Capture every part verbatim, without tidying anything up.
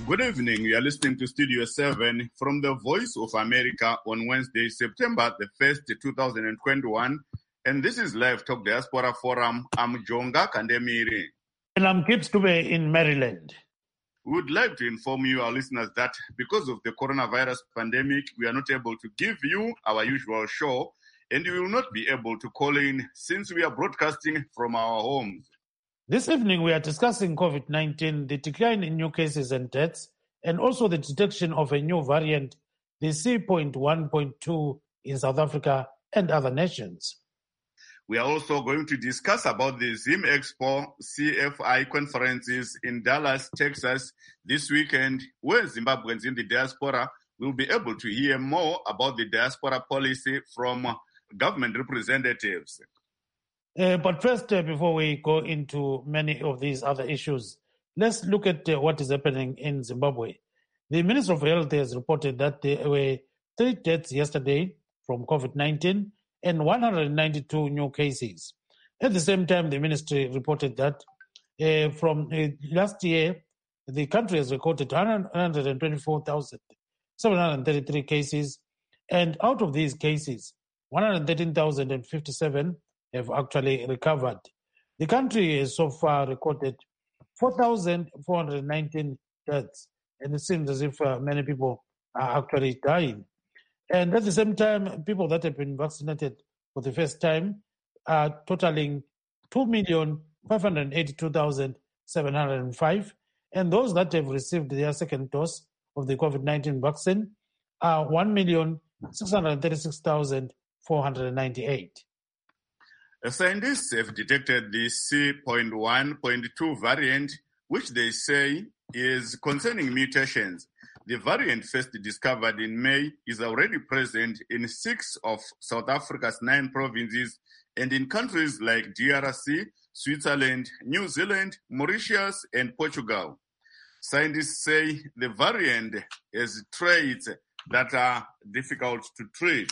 Good evening. You are listening to Studio seven from the Voice of America on Wednesday, September the first, twenty twenty-one. And this is Live Talk Diaspora Forum. I'm Jonga Kandemiri. And I'm Gibbs Dube in Maryland. We would like to inform you, our listeners, that because of the coronavirus pandemic, we are not able to give you our usual show, and we will not be able to call in since we are broadcasting from our homes. This evening, we are discussing COVID nineteen, the decline in new cases and deaths, and also the detection of a new variant, the C one point two in South Africa and other nations. We are also going to discuss about the Zim Expo C F I conferences in Dallas, Texas this weekend, where Zimbabweans in the diaspora will be able to hear more about the diaspora policy from government representatives. Uh, but first, uh, before we go into many of these other issues, let's look at uh, what is happening in Zimbabwe. The Minister of Health has reported that there were three deaths yesterday from COVID nineteen and one hundred ninety-two new cases. At the same time, the ministry reported that uh, from uh, last year, the country has recorded one hundred twenty-four thousand seven hundred thirty-three cases, and out of these cases, one hundred thirteen thousand fifty-seven have actually recovered. The country has so far recorded four thousand four hundred nineteen deaths, and it seems as if uh, many people are actually dying. And at the same time, people that have been vaccinated for the first time are totaling two million five hundred eighty-two thousand seven hundred five, and those that have received their second dose of the COVID nineteen vaccine are one million six hundred thirty-six thousand four hundred ninety-eight. Scientists have detected the C one point two variant, which they say is concerning mutations. The variant first discovered in May is already present in six of South Africa's nine provinces and in countries like D R C, Switzerland, New Zealand, Mauritius, and Portugal. Scientists say the variant has traits that are difficult to treat.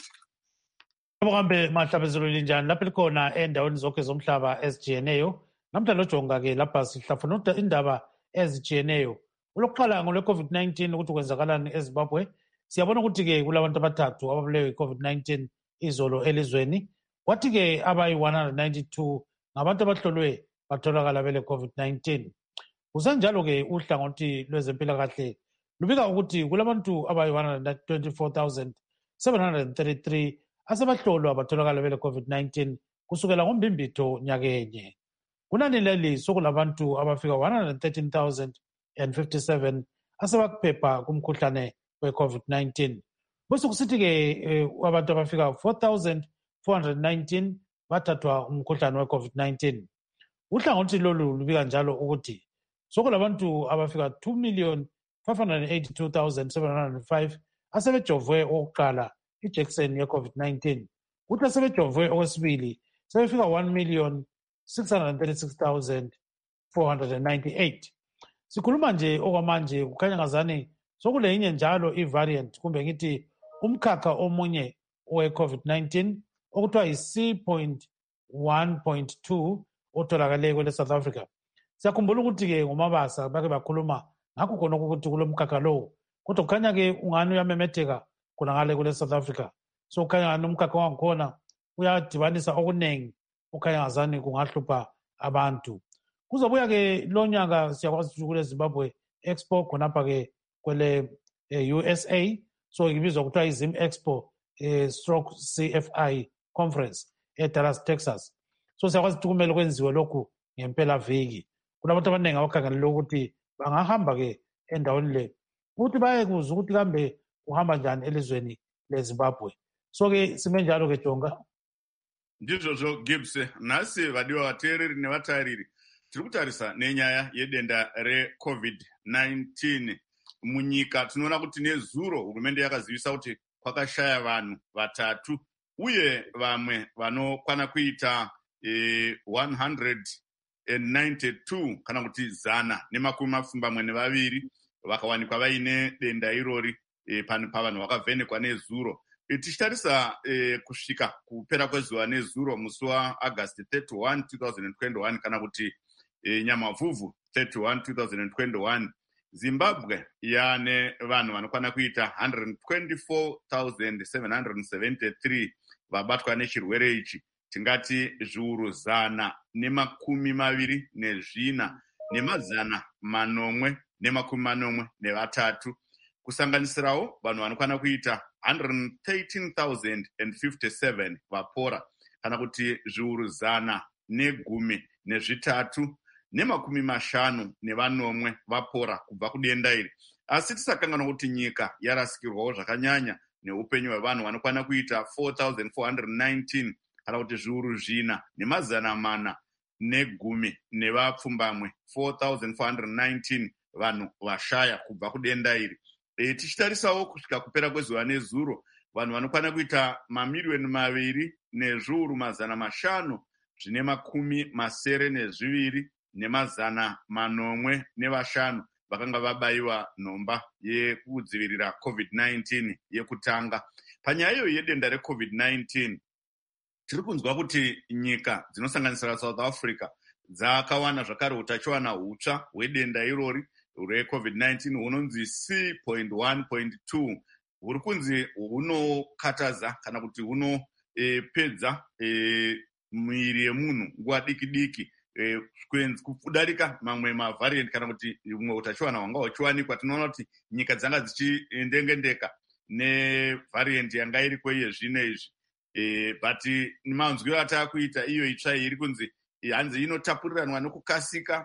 Abokambe mahlabezulu linjani lapha likhona endaweni zonke zomhlaba ezijiyeneyo namhlanje ojonga ke lapha sihlafuna indaba ezijiyeneyo ulokuqala ngole COVID nineteen ukuthi kwenzakalani eZimbabwe. Siyabona ukuthi ke kulabantu abathathu ababulewe i-COVID nineteen izolo elizweni, kwathi ke abayi one hundred ninety-two ngabantu abahlolwe batholakala bele COVID nineteen. Kusenjalo ke uhlangothi lwezempilakahle lubika ukuthi kulabantu abayi one hundred twenty-four thousand seven hundred thirty-three asebahlolwa batholakala bele COVID nineteen kusukela ngombimbitho nyakenye. Kunani leli sokulabantu abafika one hundred thirteen thousand fifty-seven asebakuphepha kumkhuhlane we-COVID nineteen. Bese kusithi ke abantu abafika four thousand four hundred nineteen bathathwa umkhuhlane we-COVID nineteen. Uhlangothi lolu lubika njalo ukuthi sokulabantu abafika two million five hundred eighty-two thousand seven hundred five asebejovwe okokuqala ijekiseni ye-COVID nineteen. Kuthi asebejovwe okwesibili sebefika one million six hundred thirty-six thousand four hundred ninety-eight. Sikhuluma nje okwamanje kukhanya ngazani sokule yinye njalo i-variant kumbe ngithi umkhakha omunye owe-COVID nineteen okuthiwa yi-C one point two otholakale kwele South Africa. Siyakhumbula ukuthi-ke ngomabasa bake bakhuluma ngakho khona ukuthi kulo mkhakha lowo, kodwa kukhanya ke ungani uyamemetheka khona ngale kule South Africa. So kukhanya ngani umkhakha wangakhona uyadibanisa okuningi, kukhanya ngazani kungahlupha abantu. Kuzobuya ke lo nyaka siyakwazi ukuthi kule Zimbabwe Expo khonapha ke kwele U S A, so ibizwa kuthiwa i-Zim Expo eh, stroke C F I conference eDallas, Texas. So siyakwazi ukuthi kumele kwenziwe lokhu ngempela viki. Kunabantu abaningi abakhangelele ukuthi bangahamba ke endaweni le ukuthi baye kuza ukuthi kambe uhamba njani elizweni leZimbabwe. So ke sime njalo ke Jonga. Ndizvo Gibbs, nasi vadiwa vateereri nevatariri tiri kutarisa nenyaya yedenda re-COVID nineteen munyika. Tinoona kuti nezuro hurumende yakazivisa kuti kwakashaya vanhu vatatu uye vamwe vanokwana kuita eh, one hundred ninety-two kana kuti zana nemakumi mapfumbamwe nevaviri vakawanikwa vaine denda irori eh, pano pavanhu vakavhenekwa nezuro. E, tichitarisa eh, kusvika kupera kwezuva nezuro musi waAugust thirty-one twenty twenty-one kana kuti e, nyamavhuvhu thirty-one twenty twenty-one Zimbabwe yane vanhu vanokwana kuita one hundred twenty-four thousand seven hundred seventy-three vabatwa nechirwere ichi, tingati zviuru zana nemakumi maviri nezvina nemazana manomwe nemakumi manomwe nevatatu, kusanganisirawo vanhu vanokwana kuita one hundred thirteen thousand fifty-seven vapora, kana kuti zviuru zana negumi nezvitatu nemakumi mashanu nevanomwe vapora kubva kudenda iri. Asi tisakanganwa kuti nyika yarasikirwawo zvakanyanya neupenyu hwevanhu vanokwana kuita four thousand four hundred nineteen, kana kuti zviuru zvina nemazana mana negumi nevapfumbamwe four thousand four hundred nineteen vanhu vashaya kubva kudenda iri. E, tichitarisawo kusvika kupera kwezuva nezuro, vanhu vanokwana kuita mamiriyoni maviri nezviuru mazana mashanu zvine makumi masere nezviviri nemazana manomwe nevashanu vakanga vabayiwa nhomba yekudzivirira covid nineteen yekutanga. Panyaya iyo yedenda recovid nineteen, tiri kunzwa kuti nyika dzinosanganisira South Africa dzakawana zvakare utachiwana hutsva hwedenda irori recovid nineteen hunonzi C one point two, huri kunzi hunokatadza kana kuti hunopedza e, e, mwiri yemunhu nguva diki diki e, kudarika mamwe mavariant kana kuti humwe utachiwana hwanga huchiwanikwa. Tinoona kuti nyika dzanga dzichindengendeka nevariant yanga iriko iye zvino izvi, e, but manzwiro ataakuita iyo itsva iri kunzi hanzi inotapuriranwa nokukasika,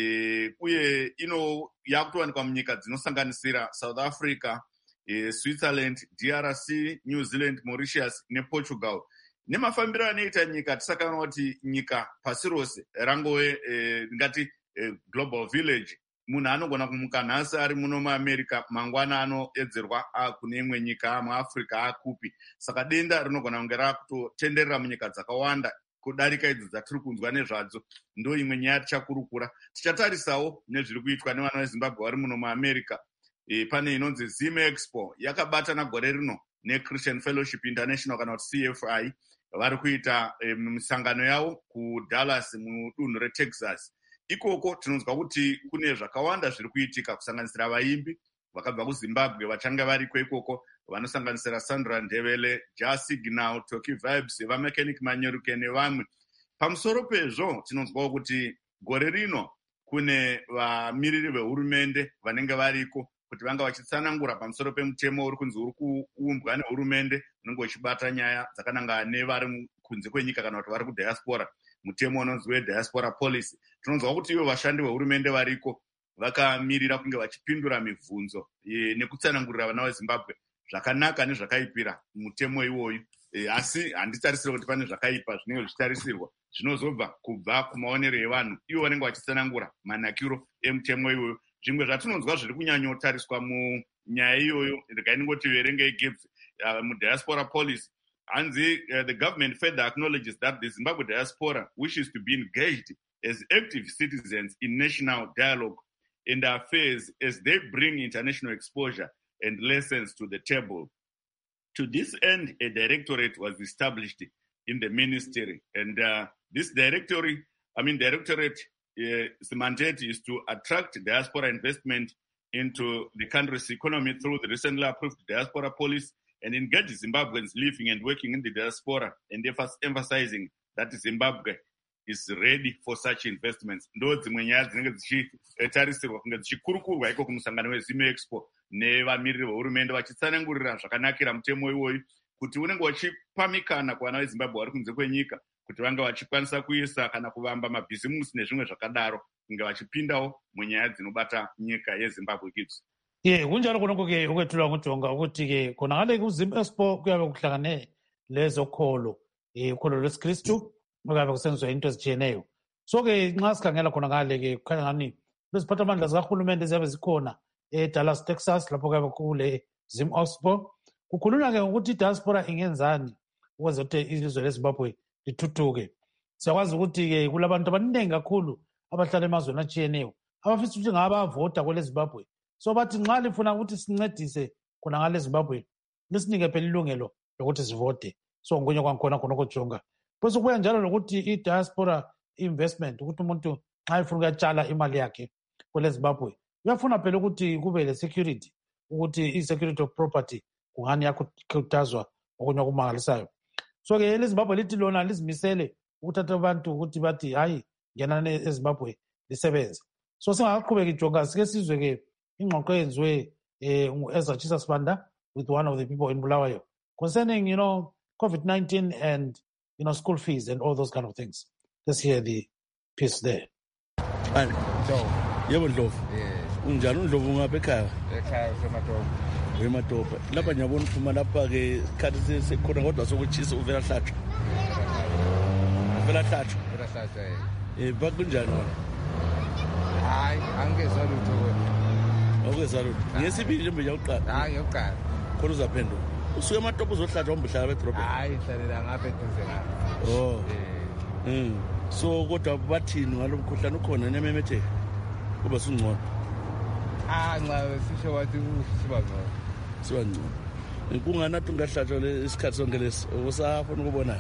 e, uye ino yakutowanikwa munyika dzinosanganisira South Africa, e, Switzerland, D R C, New Zealand, Mauritius nePortugal. Nemafambiro anoita nyika, tisakanwa kuti nyika pasi rose rangove e, ngati e, global village. Munhu anogona kumuka nhasi ari muno muAmerica, mangwana anoedzerwa kune imwe nyika muAfrica akupi. Saka denda rinogona kunge rakutotenderera munyika dzakawanda kudarika idzi dzatiri kunzwa nezvadzo. Ndo imwe nyaya tichakurukura. Tichatarisawo nezviri kuitwa nevana veZimbabwe vari muno muAmerica. E, pane inonzi Zim Expo yakabatana gore rino neChristian Fellowship International kana kuti C F I, vari kuita e, misangano yavo kuDallas mudunhu reTexas. Ikoko tinonzwa kuti kune zvakawanda zviri kuitika, kusanganisira vaimbi vakabva kuZimbabwe vachanga variko ikoko vanosanganisira Sandra Ndebele, Ja Signal, Toki Vibes, vaMechanic Manyeruke nevamwe. Pamusoro pezvo tinonzwawo kuti gore rino kune vamiriri vehurumende vanenge variko kuti vanga vachitsanangura pamusoro pemutemo uri kunzi uri kuumbwa nehurumende unenge uchibata nyaya dzakananga nevari kunze kwenyika kana kuti vari kudiaspora, mutemo unonzi weDiaspora Policy. Tinonzwa kuti ivo vashandi vehurumende variko vakamirira kunge vachipindura mibvunzo e, nekutsanangurira vana veZimbabwe zvakanaka nezvakaipira mutemo iwoyu. E, asi handitarisire kuti pane zvakaipa zvinenge zvichitarisirwa zvinozobva kubva kumaonero evanhu ivo vanenge vachitsanangura manakiro emutemo iwoyu. Zvimwe zvatinonzwa zviri kunyanyotariswa munyaya iyoyo, ndikainingoti verenge iGibbs uh, muDiaspora Policy, hanzi uh, the government further acknowledges that the Zimbabwe diaspora wishes to be engaged as active citizens in national dialogue and affairs as they bring international exposure and lessons to the table. To this end, a directorate was established in the ministry, and uh, this directorate, I mean, directorate, uh, the mandate is to attract diaspora investment into the country's economy through the recently approved diaspora policy and engage Zimbabweans living and working in the diaspora, and emphasizing that Zimbabwe is ready for such investments. Ndo dzimwe nyaya dzinenge dzichitarisirwa kunge dzichikurukurwa iko kumusangano weZim Expo nevamiriri vehurumende vachitsanangurira zvakanakira mutemo iwoyu kuti unenge wachipamikana kuvana veZimbabwe vari kunze kwenyika kuti vange vachikwanisa kuisa kana kuvamba mabhizimusi nezvimwe zvakadaro kunge vachipindawo munyaya dzinobata nyika yeZimbabwe kids. Ye kunjalo konke ukwethulwa nguJonga ukuthi ke khonakale kuZim Expo kuyabe kuhlangane lezokholo eh ukholo lwesikristu ngoba kusenziwa into ezijiyeneyo. So ke nxa sikhangela khona ngale ke kukhanya ngani leziphathamandla zikahulumende ziyabe zikhona eDallas Texas lapho kuyabe kule Zim Expo. Kukhulunywa ke ukuthi idiaspora ingenzani ukuze ukuthi ilizwe leZimbabwe lithuthuke. Siyakwazi ukuthi ke kulabantu abaningi kakhulu abahlala emazweni ajiyeneyo abafisa ukuthi ngabavota kwele Zimbabwe. So bathi nxa lifuna ukuthi sincedise khona ngale Zimbabwe lisinike phela ilungelo lokuthi sivote. So ngonye kwangikhona khona ukujonga. Bese kubuya njalo lokuthi i-diaspora investment ukuthi umuntu nxa efuna ukuyatshala imali yakhe kwele Zimbabwe uyafuna phela ukuthi kube le-security, ukuthi i-security of property kungani yakhuthazwa okunye okumangalisayo. So-ke lezimbabwe lithi lona lizimisele ukuthatha abantu ukuthi bathi hayi ngenani ezimbabwe lisebenze. So singaqhubeka ijonga sike sizwe-ke ingxoxo eyenziwe um ngu-Ezra Chisasibanda with one of the people in Bulawayo concerning, you know, COVID nineteen and, you know, school fees and all those kind of things. Let's hear the piece there. And so, yebo Ndlovu. Yes. Unjani uNdlovu ngapha ekhaya? Ekhaya useMatopa. Wematopa. Lapha ngiyabona uphuma lapha ke isikhathi sekhona kodwa sokuchisa uvela hlatshwa. Uvela hlatshwa. Uvela hlatshwa eh. Eh bakunjani wona? Hayi, angezwa lutho wena. Awukezwa lutho. Ngesibili nje ngiyoqala. Hayi, ngiyoqala. Khona uzaphendula. Usuke eMatopa uzohlatshwa umbuhlala bedrobha. Hayi, hlalela ngapha eduze ngapha. Oh. Eh. Mm. So kodwa bathini ngalomkhuhlane ukhona nememetheka? Kuba singcono. Ah, nxa sisho wathi usiba ngcono. Siba ngcono. Kunganathi ungahlatshwa le isikhathi sonke lesi usafuna ukubona.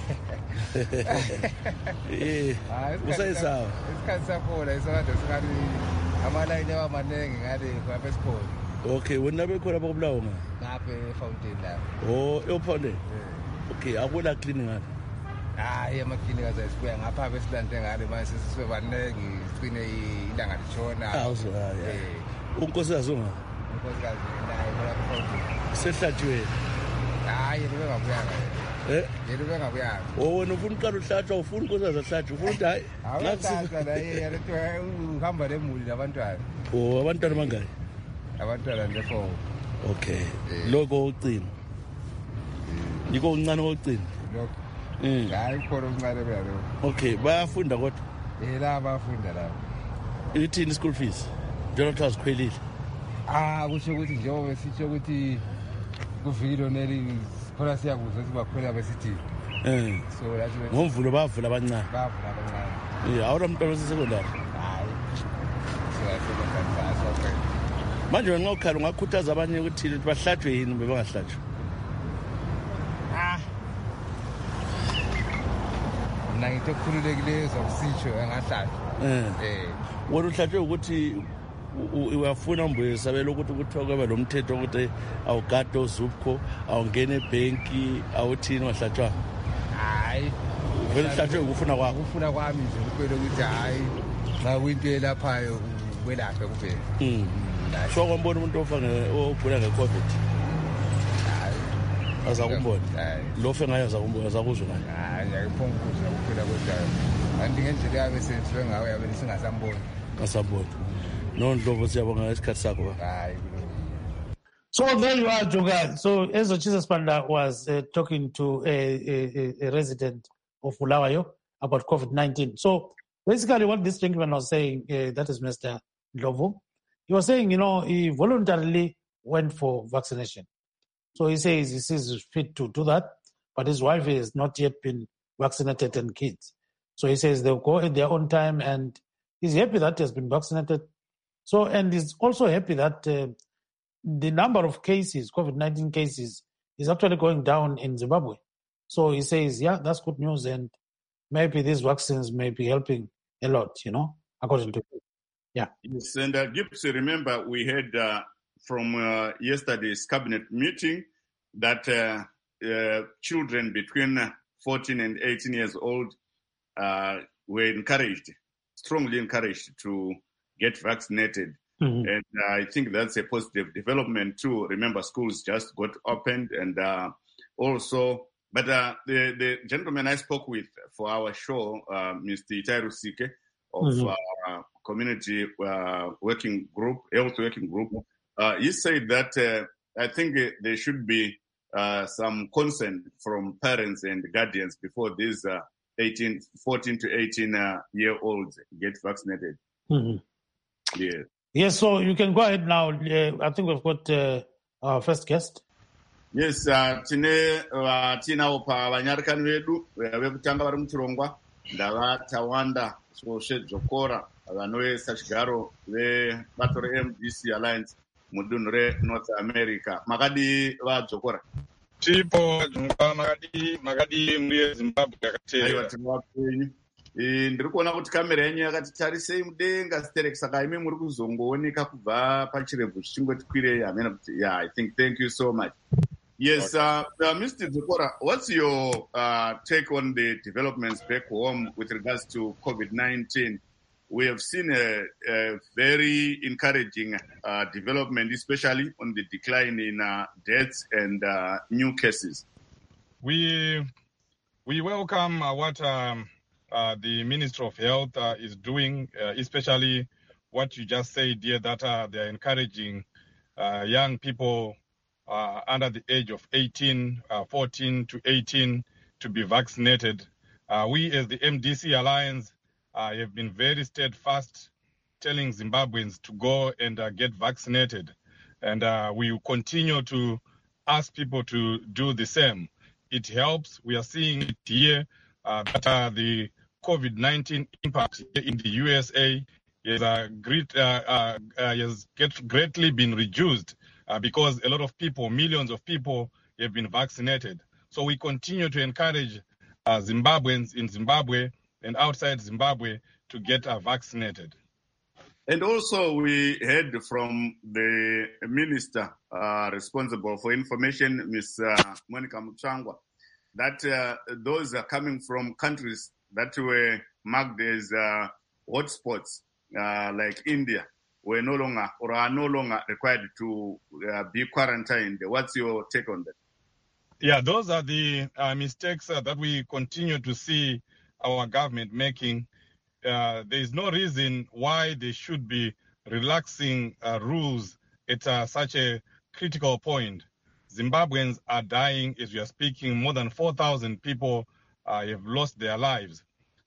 Eh. Usayisawa. Isikhathi sakhona isakade sikade amalayini amanengi ngale ngapha esikhona. Okay, wena bekhona bakubulawo nga? Ngapha eFountain la. Oh, eFountain. Okay, akula cleaning ngale. Hayi amaklinika zasibuya ngapha besilande ngale manje sisibe banengi sicine ilanga litshona. Awuzo hayi. Eh. Unkosikazi unga? Unkosikazi naye ngoba eFountain. Sehlatshwe. Hayi yena bengabuyanga. Eh? Yena bengabuyanga. Oh, wena ufuna uqala uhlatshwa ufuna unkosikazi ahlatshwe ufuna ukuthi hayi. Awusasa la yena uhamba lemuli labantwana. Oh, abantwana bangaki? Abantwana nje four. Okay. Lokho ucina. Yiko uncane kokugcina. Lokho. Mm. Hayi khona uncane beyalo. Okay, bayafunda kodwa. Eh la bafunda la. Ithini school fees? Njengoba sikhwelile. Ah, kusho ukuthi njengoba sitsho ukuthi kuvikilo neli khona siyakuza sibakhwela besithi. Eh. So lathi ngomvulo bavula abancane. Bavula abancane. Eh, awona umntwana wesecondary. Hayi. So asebenza okay. Manje wena ngokhala ungakhuthaza abanye ukuthi bahlatshwe yini ube bangahlatshwa? Ah. Mina ngithe kukhululekileyo zokusitsho engahlatshwa. Eh. Eh. Wona uhlatshwe ukuthi uyafuna umbuyisabela ukuthi kuthiwa kwaba lo mthetho ukuthi awugade ozupho awungene ebhenki awuthini wahlatshwa. Hayi. Vele uhlatshwe ukufuna kwakho. Ukufuna kwami nje kuphela ukuthi hayi xa kwinto elaphayo kwelaphe kuphela. Mm. So kwambona umuntu ofana ogula ngeCovid. Hayi. Azakumbona. Lo fe ngayo azakumbona azakuzwa naye. Hayi yayiphonga ukuzwa kuphela kodwa. Kanti ngendlela yabe senziwe ngayo yabe singasamboni. Ngasamboni. No Ndlovu siyabonga isikhathi sakho. Hayi. So there you are, Joga. So Ezra Chisasibanda was uh, talking to a, a, a resident of Bulawayo about COVID nineteen. So basically what this gentleman was saying, uh, that is Mister Ndlovu, he was saying, you know, he voluntarily went for vaccination. So he says he sees fit to do that, but his wife has not yet been vaccinated and kids. So he says they'll go at their own time, and he's happy that he has been vaccinated. So, and he's also happy that uh, the number of cases, COVID nineteen cases, is actually going down in Zimbabwe. So he says, yeah, that's good news, and maybe these vaccines may be helping a lot, you know, according to him. Yeah. Yes, and uh, Gibbs, remember we heard uh, from uh, yesterday's cabinet meeting that uh, uh, children between fourteen and eighteen years old uh, were encouraged, strongly encouraged to get vaccinated. Mm-hmm. And uh, I think that's a positive development too. Remember, schools just got opened, and uh, also, but uh, the, the gentleman I spoke with for our show, uh, Mister Itairu Sike of mm-hmm. uh, Community uh, Working Group, Health Working Group, uh, he said that uh, I think there should be uh, some consent from parents and guardians before these uh, eighteen, fourteen to eighteen uh, year olds get vaccinated. Mm-hmm. Yeah. Yes, so you can go ahead now. Uh, I think we've got uh, our first guest. Yes, uh, tine uh, tinawo pa vanyarikani vedu vekutanga vari muchirongwa ndava Tawanda Swoshe Dzokora vanoisa chigaro vebato re-M D C Alliance mudunhu reNorth America. Makadi vaDzokora? Tipo makadi makadi muri Zimbabwe yakatera. Aiwa tinovapenyu. ndiri kuona kuti kamera yenyu yakati tarisei mudenga sterek, saka imi muri kuzongooneka kubva pachirebvu zvichingoti kwirei. Hamena kuti yeah, I think thank you so much. Yes, uh, uh, Mister Dzokora, what's your uh, take on the developments back home with regards to COVID nineteen? We have seen a, a very encouraging uh, development, especially on the decline in uh, deaths and uh, new cases. We we welcome uh, what um, uh, the Minister of Health uh, is doing, uh, especially what you just said, dear, that uh, they are encouraging uh, young people uh, under the age of eighteen, uh, fourteen to eighteen to be vaccinated. Uh, we as the M D C Alliance uh, have been very steadfast telling Zimbabweans to go and uh, get vaccinated. And uh, we will continue to ask people to do the same. It helps. We are seeing it here uh, that uh, the COVID nineteen impact in the U S A is, uh, great, uh, uh, uh, has get greatly been reduced uh, because a lot of people, millions of people have been vaccinated. So we continue to encourage uh, Zimbabweans in Zimbabwe and outside Zimbabwe to get uh, vaccinated. And also we heard from the minister uh, responsible for information, Miz Uh, Monica Mutsvangwa, that uh, those are coming from countries that were marked as uh, hotspots, uh, like India, were no longer or are no longer required to uh, be quarantined. What's your take on that? Yeah, those are the uh, mistakes uh, that we continue to see our government making. Uh, there is no reason why they should be relaxing uh, rules at uh, such a critical point. Zimbabweans are dying as we are speaking. More than four thousand people uh, have lost their lives.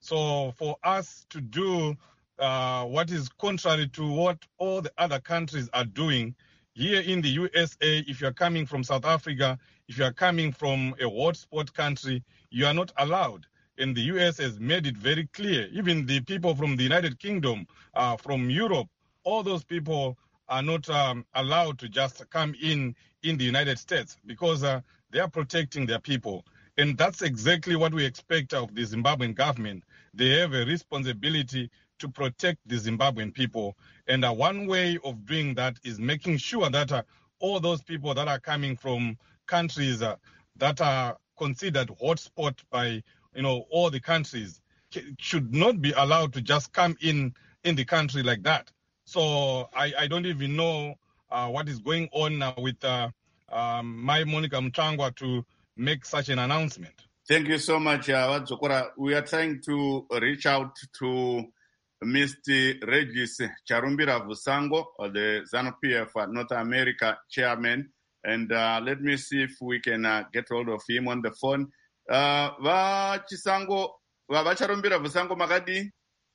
So for us to do uh, what is contrary to what all the other countries are doing, here in the U S A, if you are coming from South Africa, if you are coming from a hotspot country, you are not allowed. And the U S has made it very clear. Even the people from the United Kingdom, uh, from Europe, all those people are not um, allowed to just come in in the United States because uh, they are protecting their people. And that's exactly what we expect of the Zimbabwean government. They have a responsibility to protect the Zimbabwean people. And uh, one way of doing that is making sure that uh, all those people that are coming from countries uh, that are considered hotspot by you know, all the countries should not be allowed to just come in in the country like that. So I, I don't even know uh, what is going on now with uh, um, my Monica Mutsvangwa to make such an announcement. Thank you so much, uh, Dzokora. We are trying to reach out to Mister Regis Charumbira Vusango, the ZANU-P F North America chairman. And uh, let me see if we can uh, get hold of him on the phone. Uh, va Chisango, va vacharumbira Vusango makadi?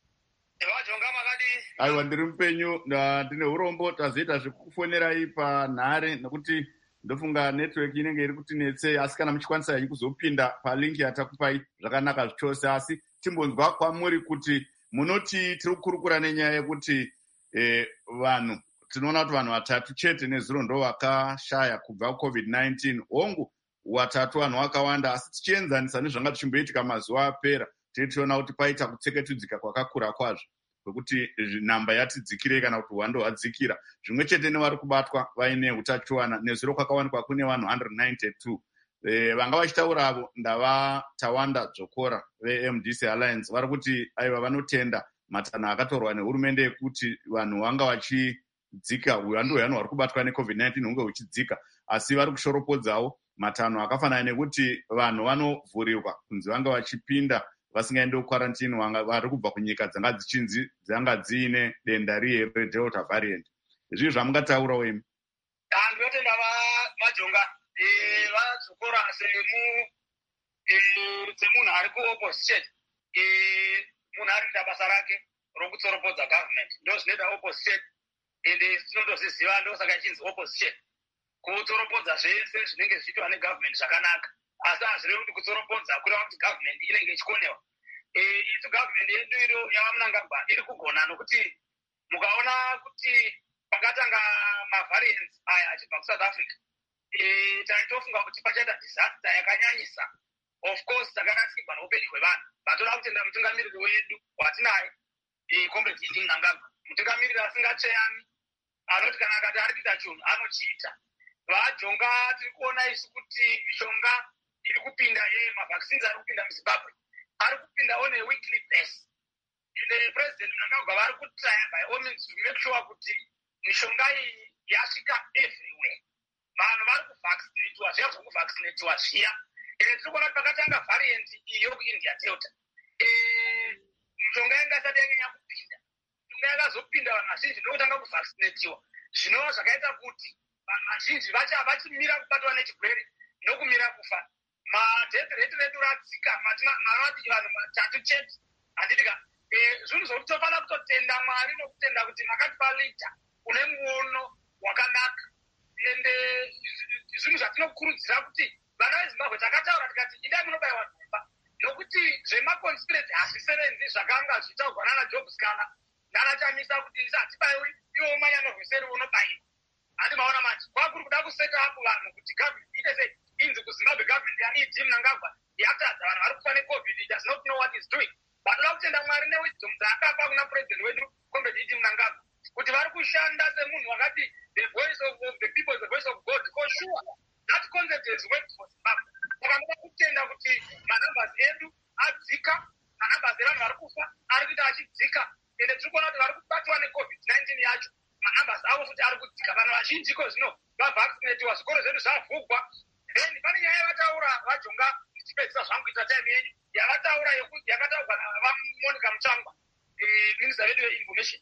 Vajonga makadi. Aiwa ndiri mupenyu, ndine urombo tazoita zvekufonerai panhare nekuti ndofunga network inenge iri kutinetse, asi kana muchikwanisa henyu kuzopinda palinki yatakupai zvakanaka zvichose. Asi timbonzwa kwamuri kuti munoti tiri kukurukura nenyaya yekuti eh, vanhu tinoona kuti vanhu vatatu chete nezuro ndo vakashaya kubva COVID nineteen. Hongu watatu vanhu vakawanda, asi tichienzanisa nezvanga tichimboitika mazuva apera tinoona kuti paita kutseketudzika kwakakura kwazvo kwekuti namba yatidzikirei kana kuti hwando hwadzikira. Zvimwe chete nevari kubatwa vaine utachiwana nezuro kwakawanikwa kune vanhu one hundred ninety-two. E, vanga vachitaura avo ndava Tawanda Dzokora ve-M D C Alliance vari kuti aiva vanotenda matanho akatorwa nehurumende ekuti vanhu vanga vachidzika, hwando hwano hwari kubatwa neCovid nineteen hunge huchidzika, asi vari kushoropodzawo matanho akafanana nekuti vanhu vanovhurirwa kunzi vanga vachipinda vasingaende kukwarantini vari kubva kunyika dzanga dzichinzi dzanga dziine denda riye reDelta variant. Izvi zvamungataura wemi? Ndinotenda Majonga vadzokora semu semunhu ari kuopposition, munhu ari kuita basa rake rokutsoropodza government, ndo zvinoita opposition, ende tinotozviziva ndosaka ichinzi opposition, kutsoropodza zvese zvinenge zvichiitwa negovernment zvakanaka, asi hazvirevi kuti kutsoropodza kureva kuti government inenge ichikonewa. Itu government yedu iro yavamunangagwa iri kugona, nokuti mukaona kuti pakatanga mavariants aya achibva kuSouth Africa, taitofunga kuti pachaita disaster yakanyanyisa of course takarasikwa noupenyu hwevanhu vatoda kutenda mutungamiriri wedu watinaye comrade Eugene Mnangagwa, mutungamiriri asingacheyani, anoti kana akati ari kuita chinhu anochiita. Vajonga tiri kuona isu kuti mishonga iri kupinda ye mavaccines ari kupinda muZimbabwe ari kupinda on a weekly basis. The President Mnangagwa vari kutry by all means to make sure kuti mishonga iyi yasvika everywhere. Vanhu vari kuvaccinatiwa, zviya kuvaccinatiwa zviya. Tiri kuona kuti pakatanga variant iyo kuIndia Delta. Mishonga yanga isati yanyanya kupinda. Mishonga yakazopinda vanhu vazhinji ndokutanga kuvaccinatiwa. Zvinova zvakaita kuti vanhu vazhinji vachimira kubatwa nechirwere nokumira kufa. Madeath rate redu radzika, marati vanhu matatu chete. Handitika zvinhu zvokuti tofanira kutotenda Mwari nokutenda kuti makatipa leader une muono wakanaka. Ende zvinhu zvatinokurudzira kuti vana veZimbabwe takataura tikati idai munobayiwa nhumba nokuti zvemaconspiracy hazvisevenzi zvakanga zvichitaurwa nana Job Scala nana Chamisa kuti hatibayiwi iwo manyanorweseri unobayiwa. Handi maona manje kwakuri kuda kuseta apo vanhu kuti government ite sei inzi kuZimbabwe government yaEugene Mnangagwa yatadza vanhu vari kufa neCovid, it does not know what it's doing. Vanoda kutenda Mwari newisdom dzaakapa kuna president wedu comrade Eugene Mnangagwa kuti vari kushanda semunhu wakati the voice of, of the people is the voice of God. For sure that concept has worked for Zimbabwe. Vakanoda kutenda kuti manumbers edu adzika, manumbers evanhu vari kufa ari kuita achidzika, ende tiri kuona kuti vari kubatwa neCovid nineteen yacho manumbers avo futi ari kudzika. Vanhu vazhinjiko zvino vavaccinatiwa, zvikoro zvedu zvavhugwa. Then pane nyaya yavataura vajonga ndichipedzisa zvangu kuita time yenyu yavataura yakataurwa navaMonica Muchangwa, minister vedu veinformation.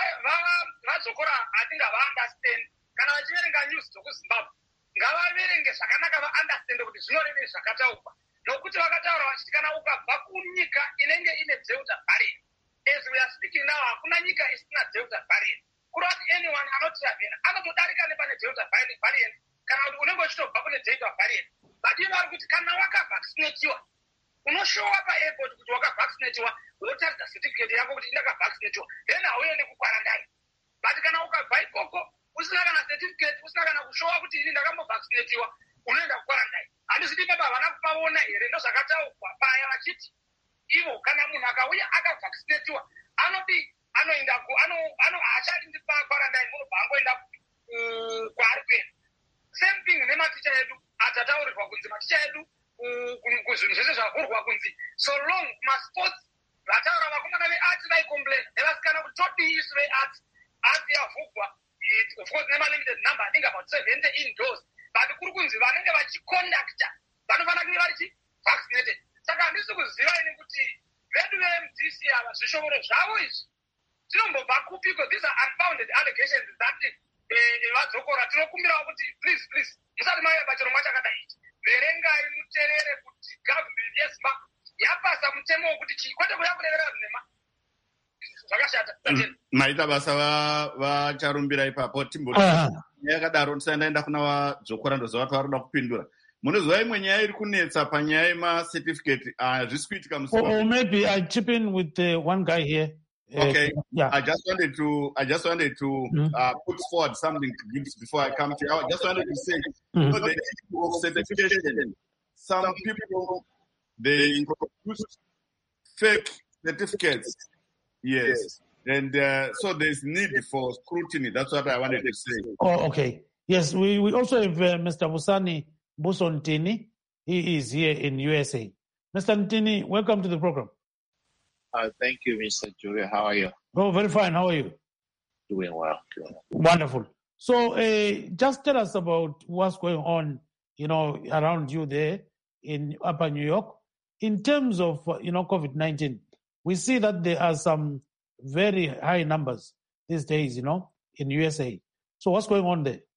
Vadzokora hatinga vaunderstand kana vachiverenga news dzokuZimbabwe ngavaverenge zvakanaka vaunderstand kuti zvinorevei zvakataurwa, nokuti vakataura vachiti kana ukabva kunyika inenge ine Delta variant, as we are speaking now hakuna nyika isina Delta variant. Kureva kuti anyone anotiravhena anotodarika nepane Delta variant kana kuti unenge uchitobva kune Delta variant. But ivo vari kuti kana wakavaccinatiwa unoshowa paairport kuti wakavaccinatiwa, wotaridza certificate yako kuti ndakavaccinatiwa, then hauende kukwarandai. But kana ukabva ikoko usina kana certificate, usina kana kushowa kuti ini ndakambovaccinatiwa, unoenda kukwarandai. Handizvidi baba havana kupaona here ndozvakataurwa paya vachiti ivo kana munhu akauya akavaccinatiwa anodi anoenda ano haachalindi pakwarandai, munobva angoenda kwaari kuenda. Same thing nematicha edu atataurirwa kunzi maticha edu kuzvinhu zvese zvavhurwa kunzi so long masports vataura vakomana vearts vaicomplain nevasikana kuti todii isu vearts arts yavhurwa of course nemalimited number I think about seventy indoors, but kuri kunzi vanenge vachiconducta vanofanira kunge vari vaccinated. Saka handisi kuziva ini kuti vedu veM D C ava zvishomero zvavo izvi zvinombobva kupiko. These are unfounded allegations that vadzokora. Tinokumbirawo kuti please please musati mauya pachirongwa chakadai ichi verengai muterere kuti government yeZimbabwe yapasa mutemo wokuti chii kwete kuya kurevera zvinema zvakashata. Maita basa vacharumbira ipapo timboti yakadaro tisaendaenda kuna vadzokora ndozva vari kuda kupindura. Munoziva imwe nyaya iri kunetsa panyaya yemacertificate hazvisi kuitika muZimbabwe. Or maybe I chip in with uh, one guy here. Okay, uh, yeah. I just wanted to I just wanted to mm-hmm. uh, put forward something before I come to you. I just wanted to say, mm-hmm. so the issue of certification, some people they introduce fake certificates, yes, and uh, so there's need for scrutiny. That's what I wanted to say. Oh, okay. Yes, we, we also have uh, Mister Busani Busontini. He is here in U S A. Mister Ntini, welcome to the program. Uh, thank you, Mister Julia. How are you? Oh, very fine. How are you? Doing well. Doing well. Wonderful. So uh, just tell us about what's going on, you know, around you there in Upper New York. In terms of, you know, COVID nineteen, we see that there are some very high numbers these days, you know, in U S A. So what's going on there?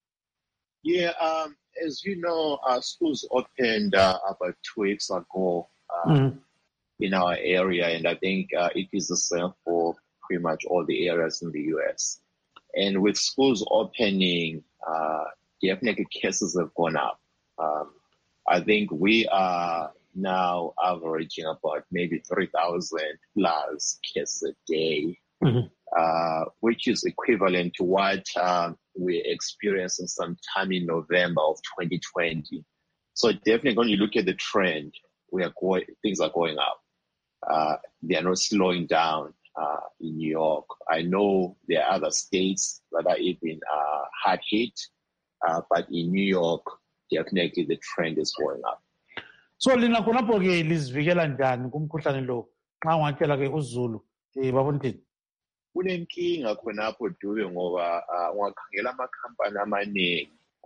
Yeah, um, as you know, our schools opened uh, about two weeks ago. Uh, mm-hmm. in our area, and I think uh, it is the same for pretty much all the areas in the U S. And with schools opening, uh, definitely cases have gone up. Um, I think we are now averaging about maybe three thousand plus cases a day, mm-hmm. uh, which is equivalent to what um, we experienced sometime in November of twenty twenty. So definitely when you look at the trend, we are going, things are going up. Uh, they are not slowing down uh, in New York. I know there are other states that are even uh, hard hit, uh, but in New York, definitely the trend is going up. So lina khonapho ke lizivikela njani kumkhuhlane lo xa ungatshela ke uZulu eh babonthini? Kunenkinga khonapho Dube ngoba ungakhangela amakhampani amaningi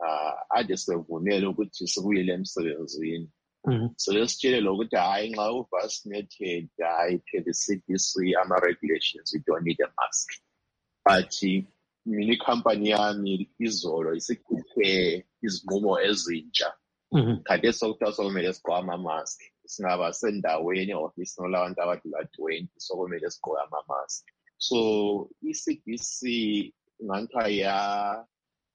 ade sevumele ukuthi sikuyele emsebenzini. So lesitshele ukuthi hayi nxa u-vaccinated hayi per the C D C ama-regulations you don't need a mask. But mina ikhampani yami izolo isikhuphe izinqumo ezintsha. Khathesi sokuthiwa sokumele sigqoke ama-mask. Singaba sendaweni e-office nolabantu abadlula twenty sokumele sigqoke ama-mask. So i-C D C nganthiwa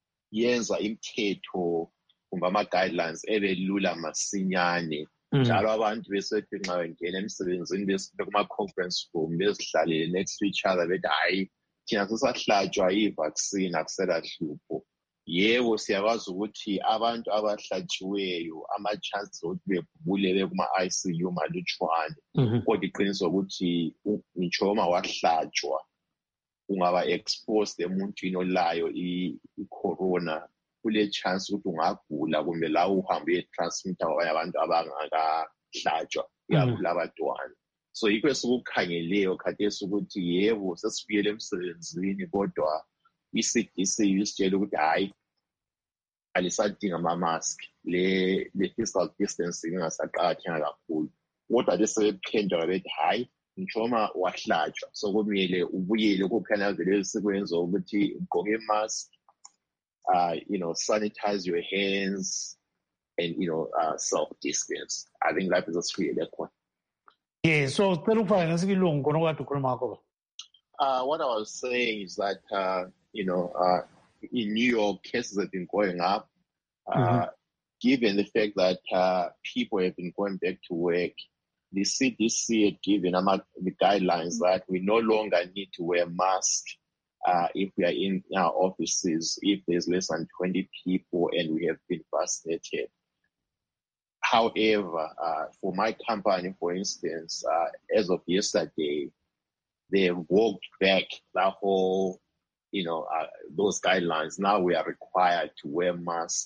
yenza imithetho kumbe ama-guidelines ebelula masinyane njalo abantu besethi nxa bengena emsebenzini besibe kuma-conference room bezihlalele next to each other bethi hayi thina sesahlatshwa i-vaccine akusela hlupho. Yebo siyakwazi ukuthi abantu abahlatshiweyo ama-chances okuthi begule bekuma-I C U malutshwane, kodwa iqiniso ukuthi ngitsho uma wahlatshwa ungaba exposed emuntwini olayo i-corona, kule chance ukuthi ungagula kumbe la uhambe uyetransmitter kwabanye abantu abangakahlatshwa ikakhulu abantwana. So yikho esikukhangeleyo khathesi ukuthi yebo sesibuyele emsebenzini kodwa i-C D C isitshela ukuthi hayi alisadinga ama-mask, le le physical distancing ingasaqakathekanga kakhulu. Kodwa besebephendula bethi hayi ngitsho uma wahlatshwa so kumele ubuyele kukhanya vele sikwenza ukuthi ugqoke i-mask, uh, you know, sanitize your hands and, you know, uh, self-distance. I think that is a really that one. Yeah, so uh, what I was saying is that, uh, you know, uh, in New York, cases have been going up. Uh, mm-hmm. Given the fact that uh, people have been going back to work, the C D C had given um, the guidelines that we no longer need to wear masks uh, if we are in our offices, if there's less than twenty people and we have been vaccinated. However, uh, for my company, for instance, uh, as of yesterday, they have walked back the whole, you know, uh, those guidelines. Now we are required to wear masks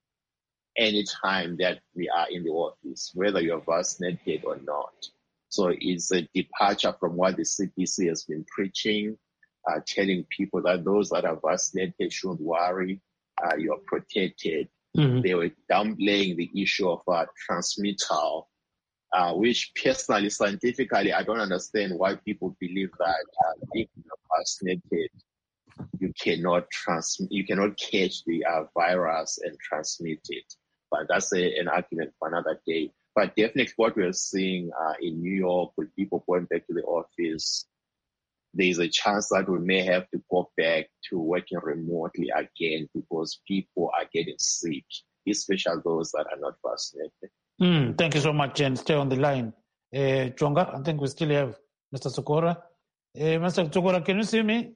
anytime that we are in the office, whether you're vaccinated or not. So it's a departure from what the C D C has been preaching, uh, telling people that those that are vaccinated shouldn't worry, uh, you're protected. Mm-hmm. They were downplaying the issue of uh, transmittal, uh, which personally, scientifically, I don't understand why people believe that uh, if you're vaccinated, you cannot transmit, you cannot catch the uh, virus and transmit it. But that's a, an argument for another day. But definitely what we're seeing uh, in New York with people going back to the office, there's a chance that we may have to go back to working remotely again because people are getting sick, especially those that are not vaccinated. Mm, thank you so much, and stay on the line. Uh, Chonga, I think we still have Mister Sokora. Uh, Mister Sokora, can you see me?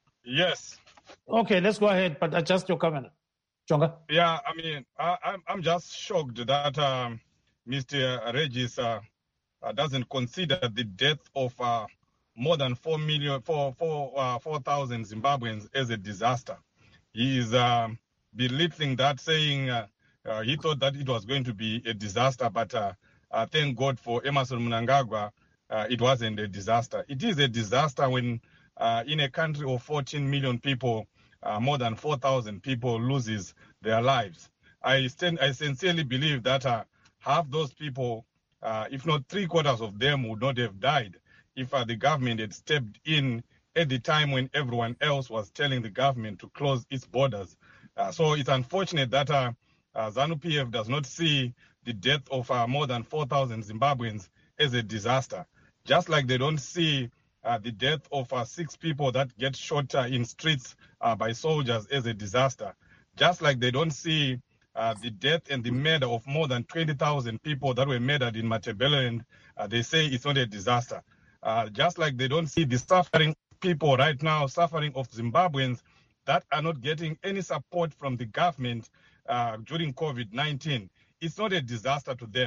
Yes. Okay, let's go ahead, but adjust your camera. Chonga? Yeah, I mean, I, I'm I'm just shocked that um, Mister Regis uh, uh, doesn't consider the death of uh, more than four million, four, four, uh, four thousand Zimbabweans as a disaster. He is uh, belittling that, saying uh, uh, he thought that it was going to be a disaster, but uh, uh, thank God for Emmerson Mnangagwa, uh, it wasn't a disaster. It is a disaster when uh, in a country of fourteen million people, uh, more than four thousand people loses their lives. I, stand, I sincerely believe that uh, half those people, uh, if not three quarters of them, would not have died if uh, the government had stepped in at the time when everyone else was telling the government to close its borders. Uh, so it's unfortunate that uh, uh, ZANU-P F does not see the death of uh, more than four thousand Zimbabweans as a disaster, just like they don't see uh, the death of uh, six people that get shot uh, in streets uh, by soldiers as a disaster, just like they don't see uh, the death and the murder of more than twenty thousand people that were murdered in Matabeleland. Uh, they say it's not a disaster. Uh, just like they don't see the suffering people right now, suffering of Zimbabweans that are not getting any support from the government uh, during COVID nineteen. It's not a disaster to them.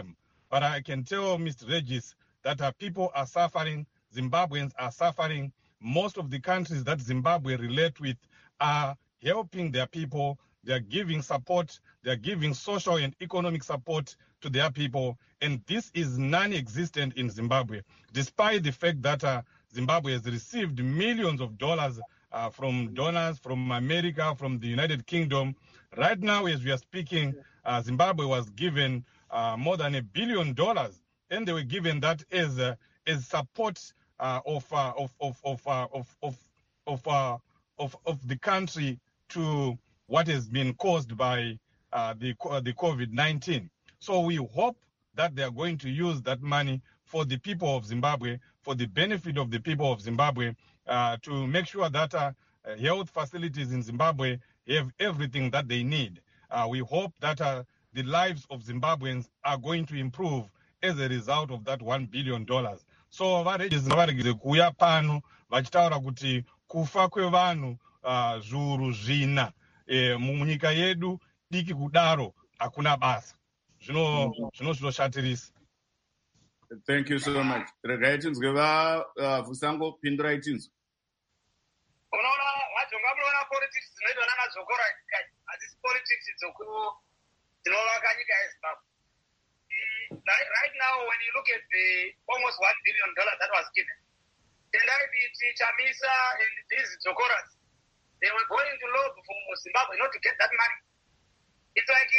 But I can tell Mister Regis that uh, people are suffering, Zimbabweans are suffering. Most of the countries that Zimbabwe relate with are helping their people. They're giving support. They're giving social and economic support to their people. And this is non-existent in Zimbabwe, despite the fact that uh, Zimbabwe has received millions of dollars uh, from donors from America, from the United Kingdom. Right now, as we are speaking, uh, Zimbabwe was given uh, more than a billion dollars, and they were given that as uh, as support uh, of, uh, of of of uh, of of of, uh, of of the country to what has been caused by uh, the the COVID nineteen. So we hope that they are going to use that money for the people of Zimbabwe, for the benefit of the people of Zimbabwe, uh, to make sure that uh, health facilities in Zimbabwe have everything that they need. Uh, we hope that uh, the lives of Zimbabweans are going to improve as a result of that one billion dollars. So varege kuuya pano vachitaura kuti kufa kwevanhu uh, zviuru zvina e, munyika yedu diki kudaro hakuna basa. Zvino zvino zvinoshatirisa. Thank you so much. Regai tinzwe vaVusango pindurai tinzwe. Unoona Majunga munoona politics dzinoitwa namazokora hadzisi politics dzinovaka nyika yeZimbabwe. Right now when you look at the almost one billion dollars that was given, Tendaribiti, Chamisa and these Zokoras, they were going to lobby for Zimbabwe not to get that money. It's like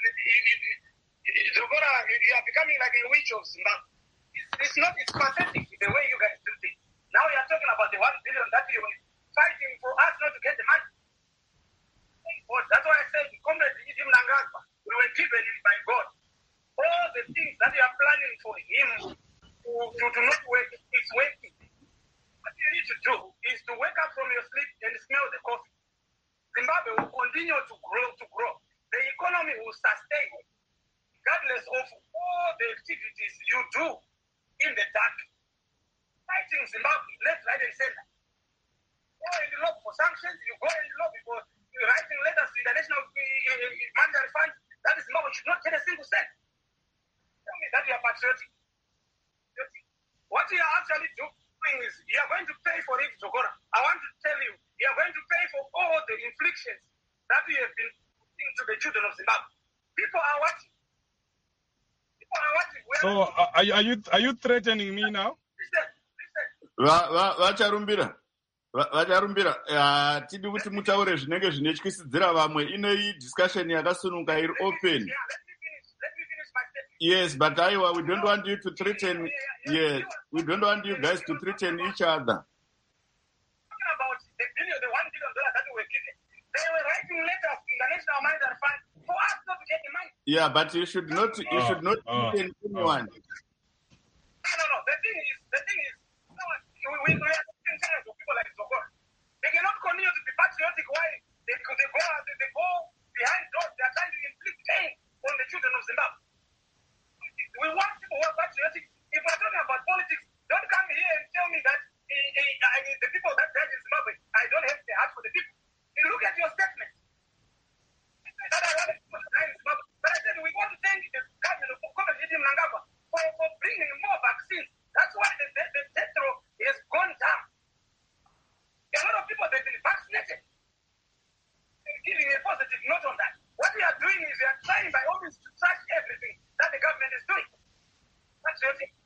Zokora, you are becoming like a witch of Zimbabwe. It's, it's not, it's pathetic the way you guys do things. Now you are talking about the one billion that you are fighting for us not to get the money. That's why I said, Comrade Jim Nangagwa, we were given it by God. All the things that you are planning for him to, to, to not work, it's working. What you need to do is to wake up from your sleep and smell the coffee. Zimbabwe will continue to grow, to grow. The economy will sustain, regardless of all the activities you do in the dark. Fighting Zimbabwe, left, right, and center. Go and lobby for sanctions, you go and lobby for writing letters to the International Monetary Fund. That is Zimbabwe should not get a single cent. Tell me that you are patriotic. What you are actually doing is you are going to pay for it, Zokora. I want to tell you, you are going to pay for all the inflictions that we have been putting to the children of Zimbabwe. People are watching. People are watching. We so are, are, you, are you are you threatening me now? Listen, listen. Vacharumbira. Vacharumbira. Tidi kuti mutaure zvinenge zvinetyisidzira vamwe. Ine discussion yakasununga iri open. Yes, but Iowa, we don't want you to threaten. Yes, we don't want you guys to threaten each other. Talking about the billion, the one billion dollars that we were given, they were writing letters in the National Monetary Fund for us not to get the money. Yeah, but you should not. You should not oh, threaten anyone. No, no, no. The thing is, the thing is, no, we, we are taking charge of people like Zokora. They cannot continue to be patriotic while they, they go they, they go behind doors. They are trying to inflict pain on the children of Zimbabwe. We want people who are patriotic. If we're talking about politics, don't come here and tell me that uh, uh, uh, the people that died in Zimbabwe, I don't have the heart for the people. You look at your statement. That I wanted people to die in Zimbabwe. But I said we want to thank the government of Comrade Jim Nangagwa for, for bringing more vaccines. That's why the, the, the death rate has gone down. A lot of people have been vaccinated. They're giving a positive note on that. What we are doing is we are trying by all means to trash everything that the government is doing. That's your thing.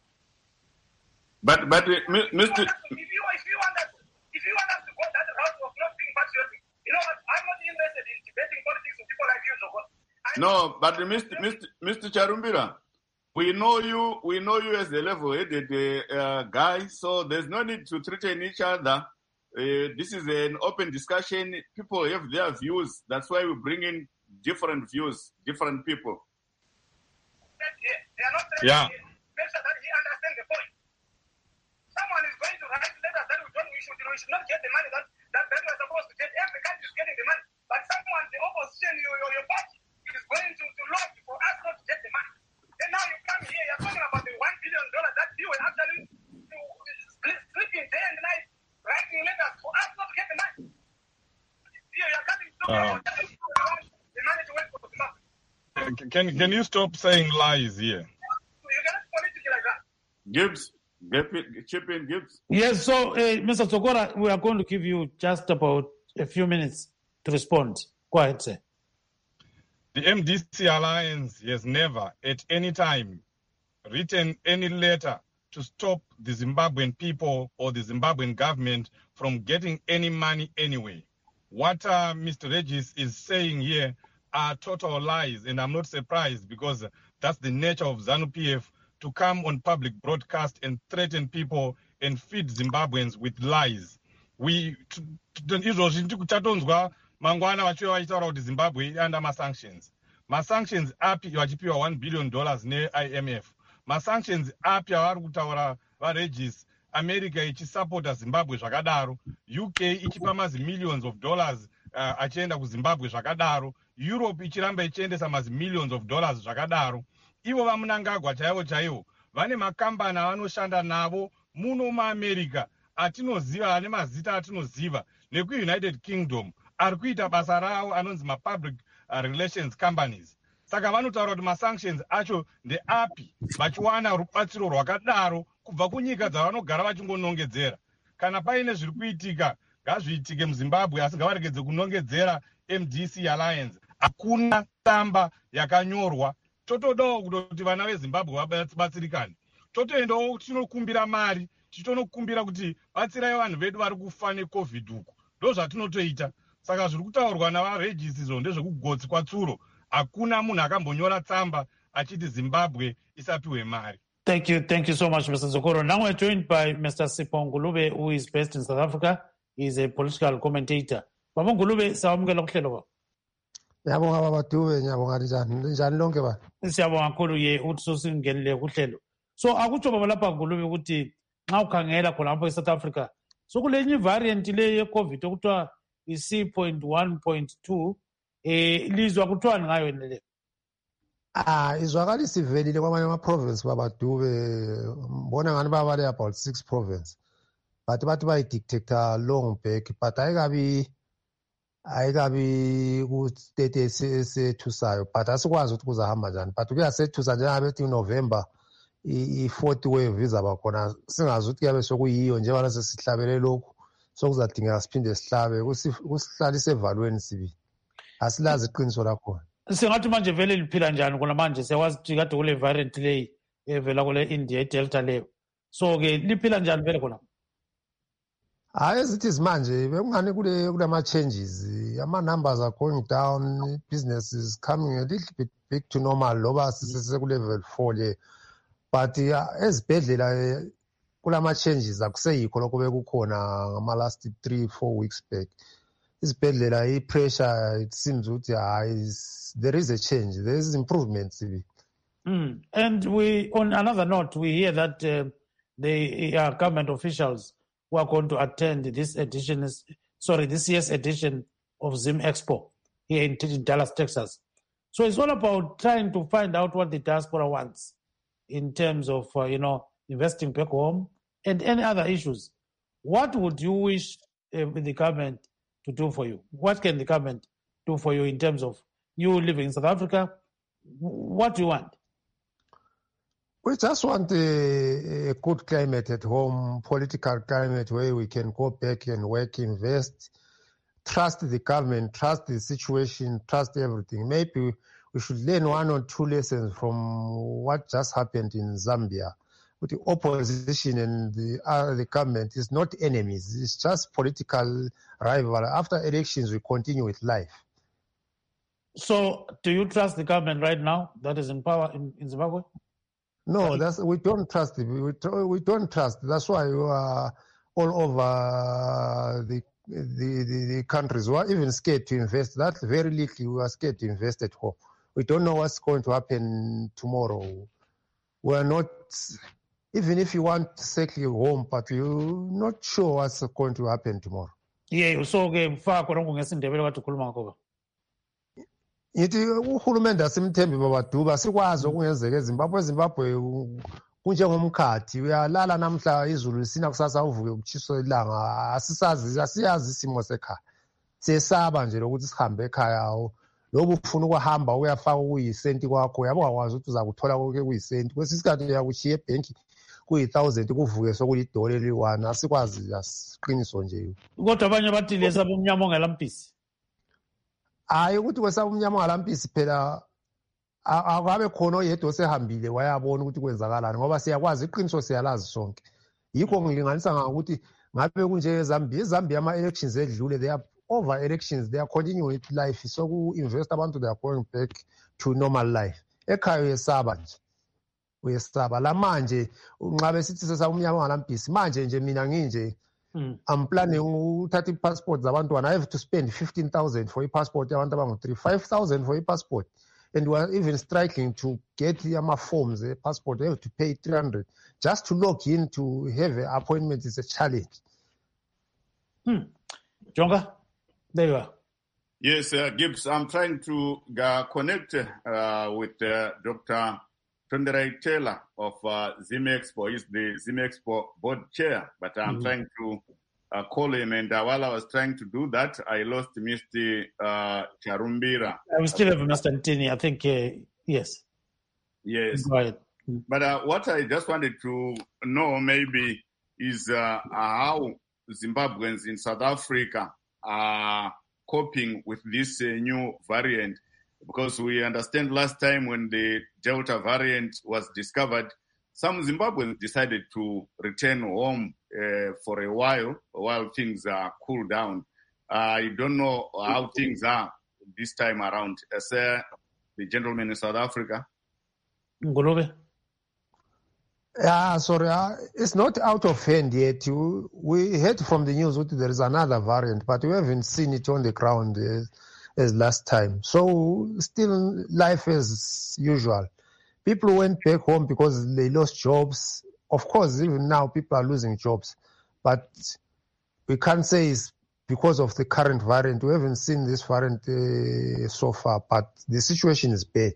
But but uh, Mister If you, if you if you want us if you want us to go that route of not being patriotic, you know what? I'm not interested in debating politics with people like you, so no, but Mister Mister Mister Charumbira, we know you. We know you as a level-headed uh, guy, so there's no need to threaten each other. Uh, this is an open discussion. People have their views. That's why we bring in different views, different people. They are not Yeah. Make sure that he understands the point. Someone is going to write letters that we don't we should we should not get the money that that, that we are supposed to get. Every country is getting the money, but someone, the opposition, your your, your party, is going to, to lobby for us not to get the money. And now you come here, you're talking about the one billion dollars that you will actually sleeping day and night writing letters for us not to get the money. Here you're coming to Uh. the money to work for Zimbabwe. Can can you stop saying lies here? You Gibbs, chip in, Gibbs. Yes, so uh, Mister Tsokora, we are going to give you just about a few minutes to respond. Go ahead, sir. The M D C Alliance has never, at any time, written any letter to stop the Zimbabwean people or the Zimbabwean government from getting any money anyway. What uh, Mister Regis is saying here are total lies, and I'm not surprised because that's the nature of ZANU-P F, to come on public broadcast and threaten people and feed Zimbabweans with lies. We izvozvi tikuchatonzwa mangwana vachiva vachitaura kuti Zimbabwe under ma-sanctions. Ma-sanctions api vachipiwa one billion dollars ne-I M F. Ma-sanctions api avari kutaura varegis America ichisapota Zimbabwe zvakadaro, U K ichipa mazi millions of dollars uh, achienda kuZimbabwe zvakadaro, Europe ichiramba ichiendesa mazi millions of dollars zvakadaro. Ivo vamunangagwa chaivo chaivo vane makambani avanoshanda navo muno muAmerica atinoziva, ane mazita atinoziva, nekuUnited Kingdom ari kuita basa ravo anonzi mapublic uh, relations companies. Saka vanotaura kuti masanctions acho ndeapi vachiwana rubatsiro rwakadaro kubva kunyika dzavanogara vachingonongedzera. Kana paine zviri kuitika ngazviitike muZimbabwe, asi ngavaregedze kunongedzera M D C Alliance. Hakuna tsamba yakanyorwa. Totodawo kuti vana veZimbabwe vabatsirikane. Totoendawo tinokumbira mari, tinokumbira kuti batsirai vanhu vedu vari kufa neCovid uku. Ndo zvatinotoita. Saka zviri kutaurwa navaregis izvo ndezvekugotsi kwatsuro. Hakuna munhu akambonyora tsamba achiti Zimbabwe isapiwe mari. Thank you. Thank you so much, Mister Tsokoro. Now we're joined by Mister Sipho Ngulube, who is based in South Africa. He's a political commentator. Baba Ngulube, sawamukela kuhlelo baba. Ngiyabonga baba Dube, ngiyabonga njani njani lonke ba. Siyabonga kakhulu ye uthi sosingenele kuhlelo. So akutsho baba lapha Ngulube ukuthi nxa ukhangela khona lapha eSouth Africa, so kulenye variant le ye-COVID okuthiwa i-C point one point two, eh lizwa kuthiwani ngayo yena le? Ah, izwakalisa ivelile kwamanye ama-province baba Dube, mbona ngani babale about six province. But bathi bayi-dictator long back, but ayikabi ayikabi ku-state esethusayo, but asikwazi ukuthi kuzahamba njani. But kuyasethusa njengabe ethi November i-fourth wave izaba khona, singazi ukuthi kuyabe sokuyiyo njengoba sesihlabele lokhu, sokuzadingeka siphinde sihlabe, kusihlalise evalweni sibili. Asilazi iqiniso lakhona. Singathi manje vele liphila njani kona manje, siyawazi ukuthi kade kule variant leyi evela kule India iDelta leyo. So ke liphila njani vele kona? Hayi, as it is manje bekungani kule kulama changes, ama numbers are going down, business is coming a little bit back to normal loba sisese ku level four le. But ezibhedlela kulama changes akuseyikho lokho bekukhona ngama last three four weeks back. Izibhedlela i-pressure, it seems ukuthi hayi, there is a change, there is improvement. Mm. And we, on another note, we hear that uh, the uh, government officials who are going to attend this edition, is, sorry, this year's edition of Zim Expo here in, in Dallas, Texas. So it's all about trying to find out what the diaspora wants in terms of, uh, you know, investing back home and any other issues. What would you wish uh, the government to do for you? What can the government do for you in terms of you living in South Africa? What do you want? We just want a, a good climate at home, political climate where we can go back and work, invest, trust the government, trust the situation, trust everything. Maybe we should learn one or two lessons from what just happened in Zambia. With the opposition and the, uh, the government is not enemies. It's just political rival. After elections, we continue with life. So do you trust the government right now that is in power in, in Zimbabwe? No, that's, we don't trust it. We, we don't trust. That's why we are all over the, the, the, the countries. We are even scared to invest. That very little we are scared to invest at home. We don't know what's going to happen tomorrow. We are not, even if you want to settle home, but you're not sure what's going to happen tomorrow. Yeah, so mfaka korongo ngesindebele wathi khuluma ngakho. Yithi uhulumende asimthembi baba Dube, sikwazi okungenzeka eZimbabwe. eZimbabwe kunjengomkhathi, uyalala namhla izulu lisina kusasa uvuke kuchiswa ilanga. Asisazi, asiyazi isimo sekhaya. Sesaba nje lokuthi sihambe ekhaya. Lobu ufuna ukuhamba uyafaka kuyisenti kwakho, yabo akwazi ukuthi uzakuthola konke kuyisenti. Kwesisikhathi uyakushiya ebhenki kuyi-thousand kuvuke sokulidola eliyi-one asikwazi asiqiniso nje. Kodwa abanye bathi lesaba umnyama ongelampisi. Hayi ukuthi kwesaba umnyama ongelampisi phela akabe khona oyedwa osehambile wayabona ukuthi kwenzakalani ngoba siyakwazi iqiniso siyalazi sonke. Yikho ngilinganisa ngokuthi ngabe kunje eZambia, eZambia ama-elections edlule, they are over elections, they are continuing with life. So ku-invest abantu, they are going back to normal life. Ekhaya uyesaba nje, uyesaba. La manje, nxabe sithi sesaba umnyama ongelampisi, manje nje mina nginje, Mm. I'm planning uthatha i-passport zabantwana. I have to spend fifteen thousand for i-passport yabantu abangu-three, five thousand for i-passport. And we are even struggling to get the forms, the passport. You have to pay three hundred. Just to log in to have an appointment is a challenge. Hmm. Jonga, there you are. Yes, uh, Gibbs, I'm trying to uh, connect uh, with uh, Doctor Tonderai Taylor of uh, ZimExpo. He's the ZimExpo board chair, but I'm mm-hmm. trying to uh, call him. And uh, while I was trying to do that, I lost Mister Uh, Charumbira. I still have Mister Ntini, I think, uh, yes. Yes. Go ahead. But uh, what I just wanted to know maybe is uh, how Zimbabweans in South Africa are coping with this uh, new variant. Because we understand last time when the Delta variant was discovered, some Zimbabweans decided to return home uh, for a while, while things are uh, cooled down. I don't know how things are this time around. Uh, sir, the gentleman in South Africa. Ngulube. Yeah, sorry, uh, it's not out of hand yet. You, we heard from the news that there is another variant, but we haven't seen it on the ground as, as last time. So still life as usual. People went back home because they lost jobs. Of course, even now people are losing jobs, but we can't say it's because of the current variant. We haven't seen this variant uh, so far, but the situation is bad.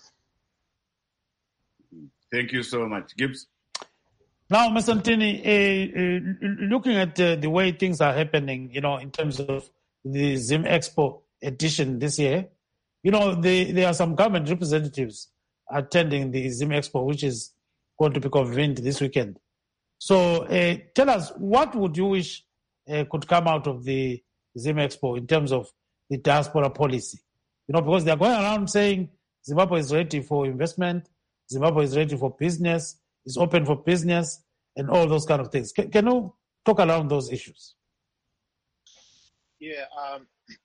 Thank you so much. Gibbs? Now, Mister Ntini, uh, uh, looking at uh, the way things are happening, you know, in terms of the ZimExpo edition this year, you know, the, there are some government representatives attending the ZimExpo, which is going to be convened this weekend. So uh, tell us, what would you wish uh, could come out of the ZimExpo in terms of the diaspora policy? You know, because they're going around saying Zimbabwe is ready for investment, Zimbabwe is ready for business, is open for business, and all those kind of things. Can, can you talk around those issues? Yeah, um,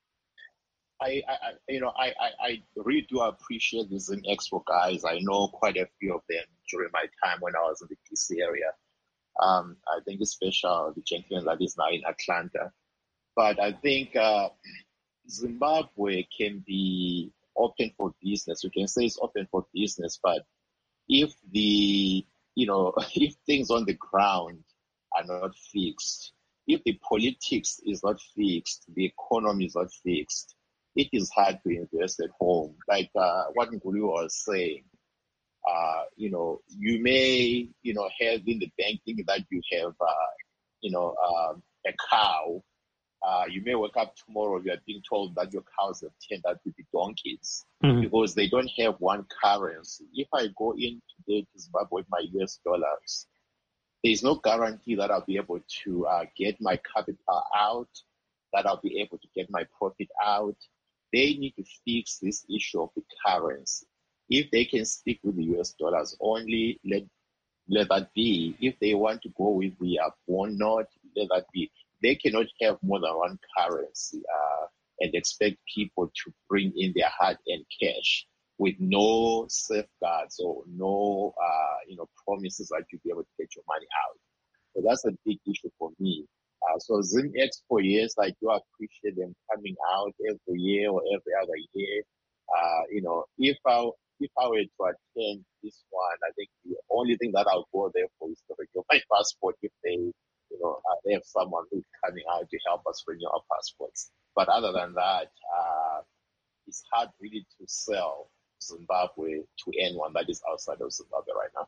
I, I, you know, I, I, I really do appreciate the ZimExpo guys. I know quite a few of them during my time when I was in the D C area. Um, I think especially the gentleman that is now in Atlanta. But I think uh, Zimbabwe can be open for business. We can say it's open for business, but if the, you know, if things on the ground are not fixed, if the politics is not fixed, the economy is not fixed, it is hard to invest at home. Like uh, what Ngulu was saying, uh, you know, you may, you know, have in the banking that you have, uh, you know, uh, a cow. Uh, you may wake up tomorrow, you are being told that your cows have turned out to be donkeys mm-hmm. because they don't have one currency. If I go in today to Zimbabwe with my U S dollars, there is no guarantee that I'll be able to uh, get my capital out, that I'll be able to get my profit out. They need to fix this issue of the currency. If they can stick with the U S dollars only, let, let that be. If they want to go with the uh, bond note, let that be. They cannot have more than one currency uh, and expect people to bring in their hard-earned cash with no safeguards or no, uh, you know, promises that you'll be able to get your money out. So that's a big issue for me. Uh, so ZimExpo, yes, I do appreciate them coming out every year or every other year. Uh, you know, if I if I were to attend this one, I think the only thing that I'll go there for is to renew my passport if they. You know, uh, they have someone who's coming out to help us renew our passports. But other than that, uh, it's hard really to sell Zimbabwe to anyone that is outside of Zimbabwe right now.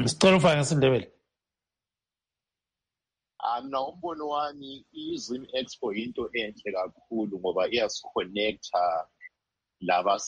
Mm, um, na umbono wami i-ZimExpo into enhle kakhulu ngoba iyasiconnecta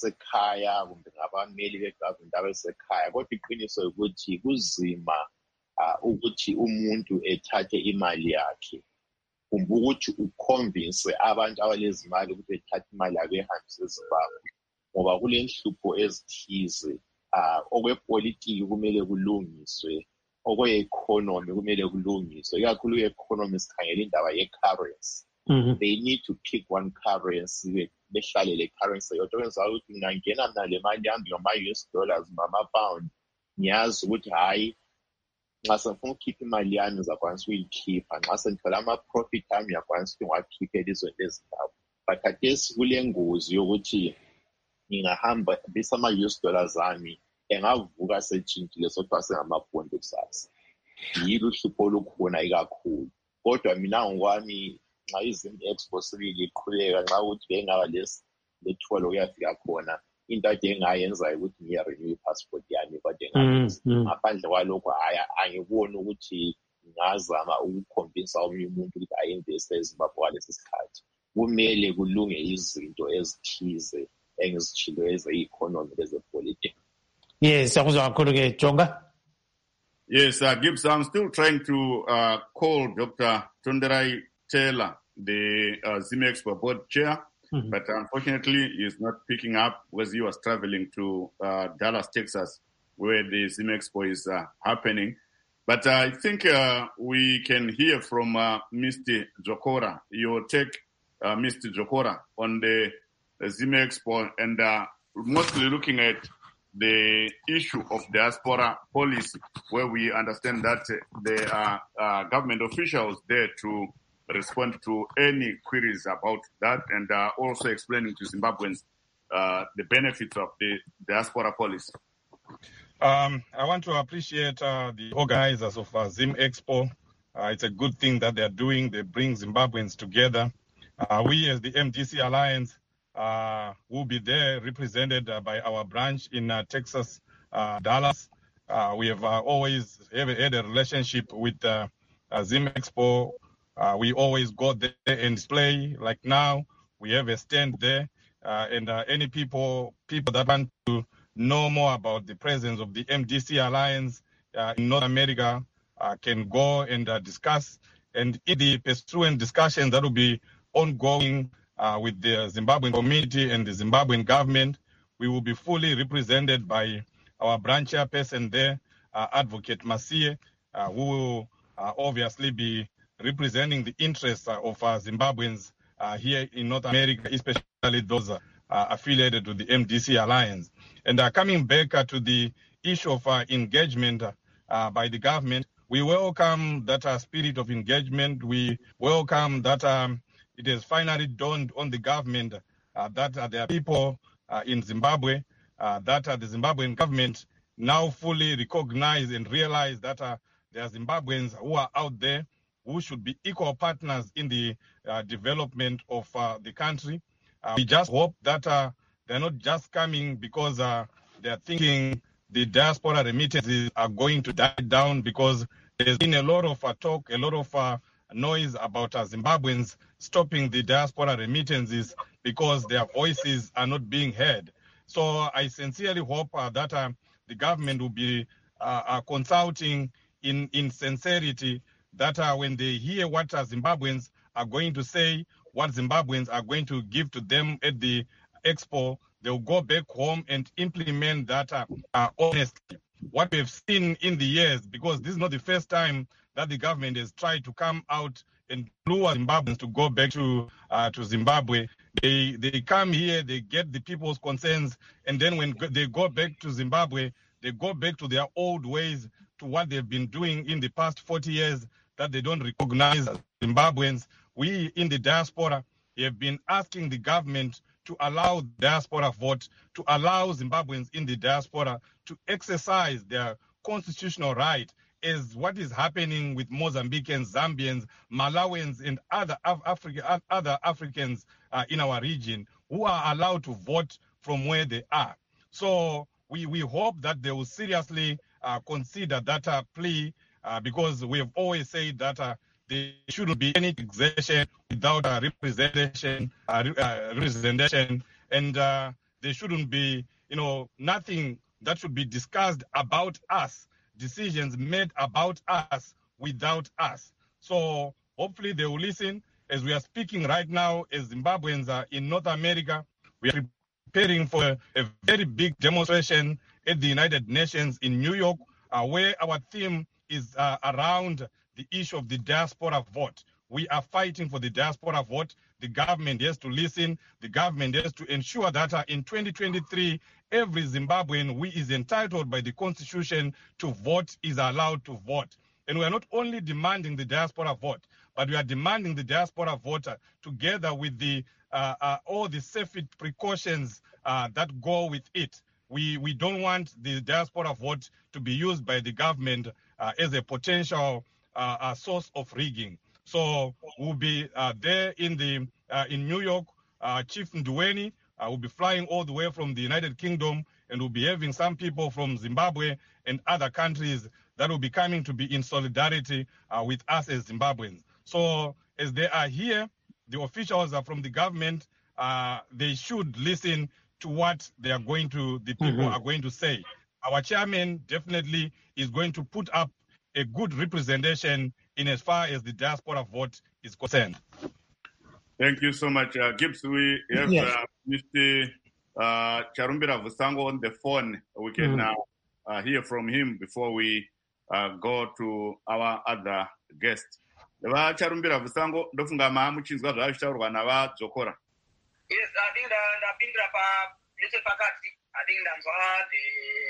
labasekhaya kumbe ngabameli begovernment abasekhaya kodwa iqiniso ukuthi kuzima uh, ukuthi umuntu ethathe imali yakhe. Kumbe ukuthi uconvince abantu abalezimali ukuthi bethathe imali yakhe ehambise eZimbabwe. Ngoba kulenhlupho ezithize, uh, okwepolitiki kumele kulungiswe, okwe-economy kumele kulungiswe, ikakhulu i-economy sikhangela indaba ye-currency. Mm-hmm. They need to pick one currency, behlale le currency yodwa kwenza ukuthi ngingangena mina le mali yami ngama-U S dollars ngama-pound, ngiyazi ukuthi hhayi nxa sengifuna ukukhipha imali yami ngizakwanisa ukuyikhipha, nxa sengithola ama-profit ami ngiyakwanisa ukuthi ngiwakhiphe elizweni leZimbabwe. But khathesi kule ngozi yokuthi ngingahamba bisama-U S dollars ami engavuka setshintshile sokuthiwa sengamabhondi kusasa. Yilo uhlupho olukhona ikakhulu. Kodwa mina ngokwami nxa iZim-Expo sibili iqhubeka, nxa ukuthi bengaba lethuba lokuyafika khona, into ade engayenza ukuthi ngiye-renew i-passport yami kodwa ngaphandle kwalokho angiboni ukuthi ngingazama ukukhombisa omunye umuntu ukuthi ayinveste eZimbabwe ngalesi sikhathi. Kumele kulunge izinto ezithize engizitshilo eze-economy lezepolitiki. Yes, akuzwa kakhulu ke Jonga. Yes, uh, Gibbs, I'm still trying to uh, call Doctor Tonderai Taylor, the uh, Zim-Expo board chair, mm-hmm. but unfortunately he's not picking up because he was traveling to uh, Dallas, Texas, where the Zim-Expo is uh, happening. But uh, I think uh, we can hear from uh, Mister Jokora, your take, uh, Mister Jokora, on the uh, Zim-Expo, and uh, mostly looking at the issue of diaspora policy, where we understand that uh, there are uh, government officials there to respond to any queries about that, and uh, also explaining to Zimbabweans uh, the benefits of the diaspora policy. Um, I want to appreciate uh, the organizers of uh, Zim-Expo. Uh, it's a good thing that they're doing. They bring Zimbabweans together. Uh, we as the M D C Alliance uh, will be there represented uh, by our branch in uh, Texas, uh, Dallas. Uh, we have uh, always have had a relationship with uh, uh, Zim-Expo. Uh, we always go there and display. Like now, we have a stand there, uh, and uh, any people people that want to know more about the presence of the M D C Alliance uh, in North America uh, can go and uh, discuss. And in the pursuant discussions that will be ongoing uh, with the Zimbabwean community and the Zimbabwean government, we will be fully represented by our branch chairperson there, uh, Advocate Masie, uh, who will uh, obviously be representing the interests uh, of uh, Zimbabweans uh, here in North America, especially those uh, uh, affiliated to the M D C Alliance. And uh, coming back uh, to the issue of uh, engagement uh, by the government, we welcome that uh, spirit of engagement. We welcome that um, it has finally dawned on the government uh, that uh, there are people uh, in Zimbabwe, uh, that uh, the Zimbabwean government now fully recognize and realize that uh, there are Zimbabweans who are out there who should be equal partners in the uh, development of uh, the country. Uh, we just hope that uh, they're not just coming because uh, they're thinking the diaspora remittances are going to die down, because there's been a lot of uh, talk, a lot of uh, noise about uh, Zimbabweans stopping the diaspora remittances because their voices are not being heard. So I sincerely hope uh, that uh, the government will be uh, uh, consulting in, in sincerity, that uh, when they hear what uh, Zimbabweans are going to say, what Zimbabweans are going to give to them at the expo, they'll go back home and implement that uh, uh, honestly. What we've seen in the years, because this is not the first time that the government has tried to come out and lure Zimbabweans to go back to uh, to Zimbabwe. They they come here, they get the people's concerns, and then when they go back to Zimbabwe, they go back to their old ways, to what they've been doing in the past forty years, that they don't recognize as Zimbabweans. We in the diaspora have been asking the government to allow diaspora vote, to allow Zimbabweans in the diaspora to exercise their constitutional right, as what is happening with Mozambicans, Zambians, Malawians, and other Af- Africa, other Africans uh, in our region who are allowed to vote from where they are. So we, we hope that they will seriously uh, consider that uh, plea, uh, because we have always said that uh, there shouldn't be any taxation without a representation, uh, uh, representation, and uh, there shouldn't be, you know, nothing that should be discussed about us decisions made about us without us. So hopefully they will listen. As we are speaking right now, as Zimbabweans are in North America, we are preparing for a very big demonstration at the United Nations in New York, uh, where our theme is uh, around the issue of the diaspora vote. We are fighting for the diaspora vote. The government has to listen. The government has to ensure that uh, in twenty twenty-three, every Zimbabwean who is entitled by the Constitution to vote is allowed to vote. And we are not only demanding the diaspora vote, but we are demanding the diaspora voter together with the uh, uh, all the safety precautions uh, that go with it. We we don't want the diaspora vote to be used by the government uh, as a potential uh, uh, source of rigging. So we'll be uh, there in the uh, in New York. Uh, Chief Nduweni uh, will be flying all the way from the United Kingdom, and we'll be having some people from Zimbabwe and other countries that will be coming to be in solidarity uh, with us as Zimbabweans. So as they are here, the officials are from the government. Uh, they should listen to what they are going to, the people mm-hmm. are going to say. Our chairman definitely is going to put up a good representation in as far as the diaspora vote is concerned. Thank you so much, uh, Gibbs. We have yes. uh, Mister Uh, Charumbira Vusango on the phone. We can mm-hmm. uh, uh, hear from him before we uh, go to our other guest. Va Charumbira Vusango ndofunga maamuchinzwa zvavitaurwa navadzokora. Yes, I think ndapindira pa nechepakati. I think ndanzwa the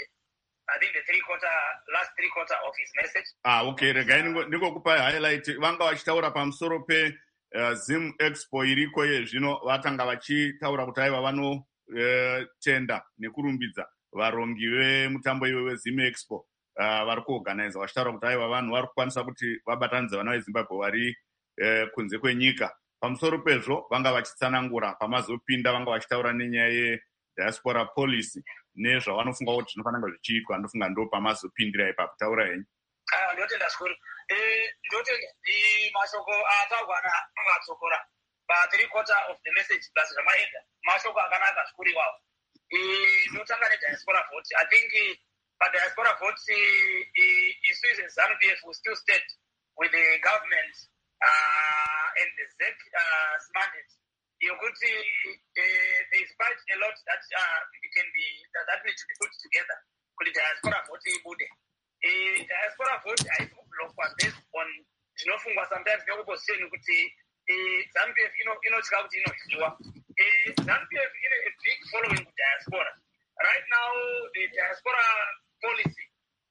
I think the three quarter last three quarter of his message. Ah, okay. Regai ndingokupa highlight. Vanga vachitaura pamusoro pe uh, Zim Expo iriko yezvino vatanga vachitaura kuti aiva vano uh, tenda nekurumbidza varongi vemutambo iwe weZim Expo uh, vari kuorganiza vachitaura kuti aiva vanhu vari kukwanisa kuti vabatanidze vana veZimbabwe vari uh, kunze kwenyika. Pamusoro pezvo vanga vachitsanangura pamazopinda vanga vachitaura nenyaya yediaspora policy nezvavanofunga kuti zvinofanira zvichiitwa. Ndofunga ndo pamazopindira ipapo. Taura henyu. Ah, ndotenda zvikuru. Eh, ndotenda mashoko ataurwa navadzokora pa three quarter of the message plus zvamaenda mashoko akanaka zvikuru iwawo. Eh, ndotanga nediaspora vote. I think pa diaspora vote isu as ZANU-P F will still stand with the government uh, and the Z E C uh, mandate. You could see uh, there is quite a lot that uh, it can be that, that needs to be put together. Could the diaspora vote bude? The diaspora vote I look was based on zvinofungwa sometimes neopposition kuti ZANU-P F ino inotya kuti inodyiwa. ZANU-P F ine a big following with diaspora. Right now the diaspora policy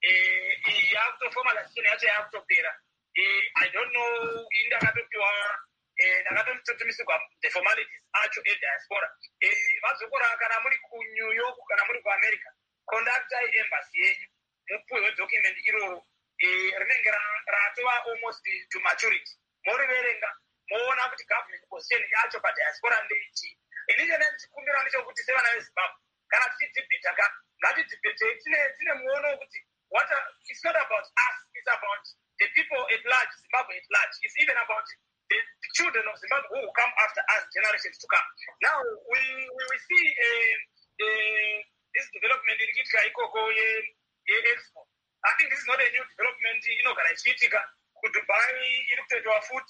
yakutoformalization yacho yakutopera. I don't know in ndakatopiwa ndakatotumisirwa the formalities acho ediaspora. Vadzokora kana muri kuNew York kana muri kuAmerica conductai embassy yenyu mupuwe document iroro rinenge ratova almost to maturity. Moriverenga moona kuti government position yacho padiaspora ndeichi. Inini ndikumbira ndechekuti sevana veZimbabwe kana tichidhibheta ka ngatidhibhete tine tine muono wekuti what are, it's not about us, it's about the people at large, Zimbabwe at large. It's even about the children of Zimbabwe who will come after us, generations to come. Now, we we, we see uh, uh, this development in Ikoko Expo. I think this is not a new development. You know, Karachitika, Dubai, our food,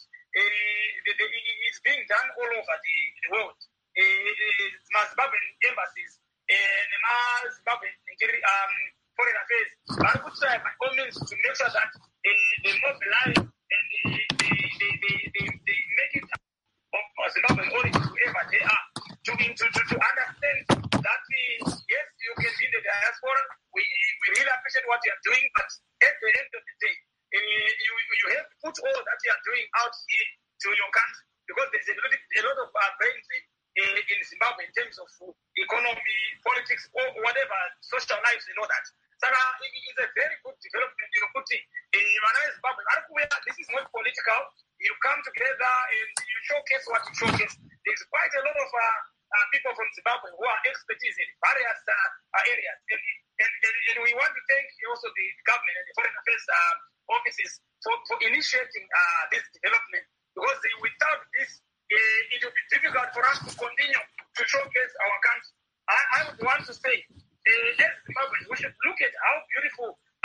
it's being done all over the, the world. Uh, Zimbabwean embassies, uh, Zimbabwean um, foreign affairs, I would try by all means to make sure that uh, they mobilize and they, they, they, they, they, they make it of Zimbabwean origin, whoever they are, to, to, to, to understand that, uh, yes, you can be in the diaspora, we, we really appreciate what you are doing, but at the end of the day, uh, you, you have to put all that you are doing out here to your country, because there's a lot, a lot of uh, brain drain uh, in Zimbabwe in terms of economy, politics, or whatever, social lives and all that. So uh, it is a very good development. You put it in Zimbabwe. This is not political. You come together and you showcase what you showcase. There's quite a lot of uh, uh, people from Zimbabwe who are expertise in various uh, areas. And, and, and, and we want to thank also the government and the foreign affairs uh, offices for, for initiating uh, this development. Because without this, uh, it will be difficult for us to continue to showcase our country. I, I would want to say, Uh, as Zimbabweans, we should look at how beautiful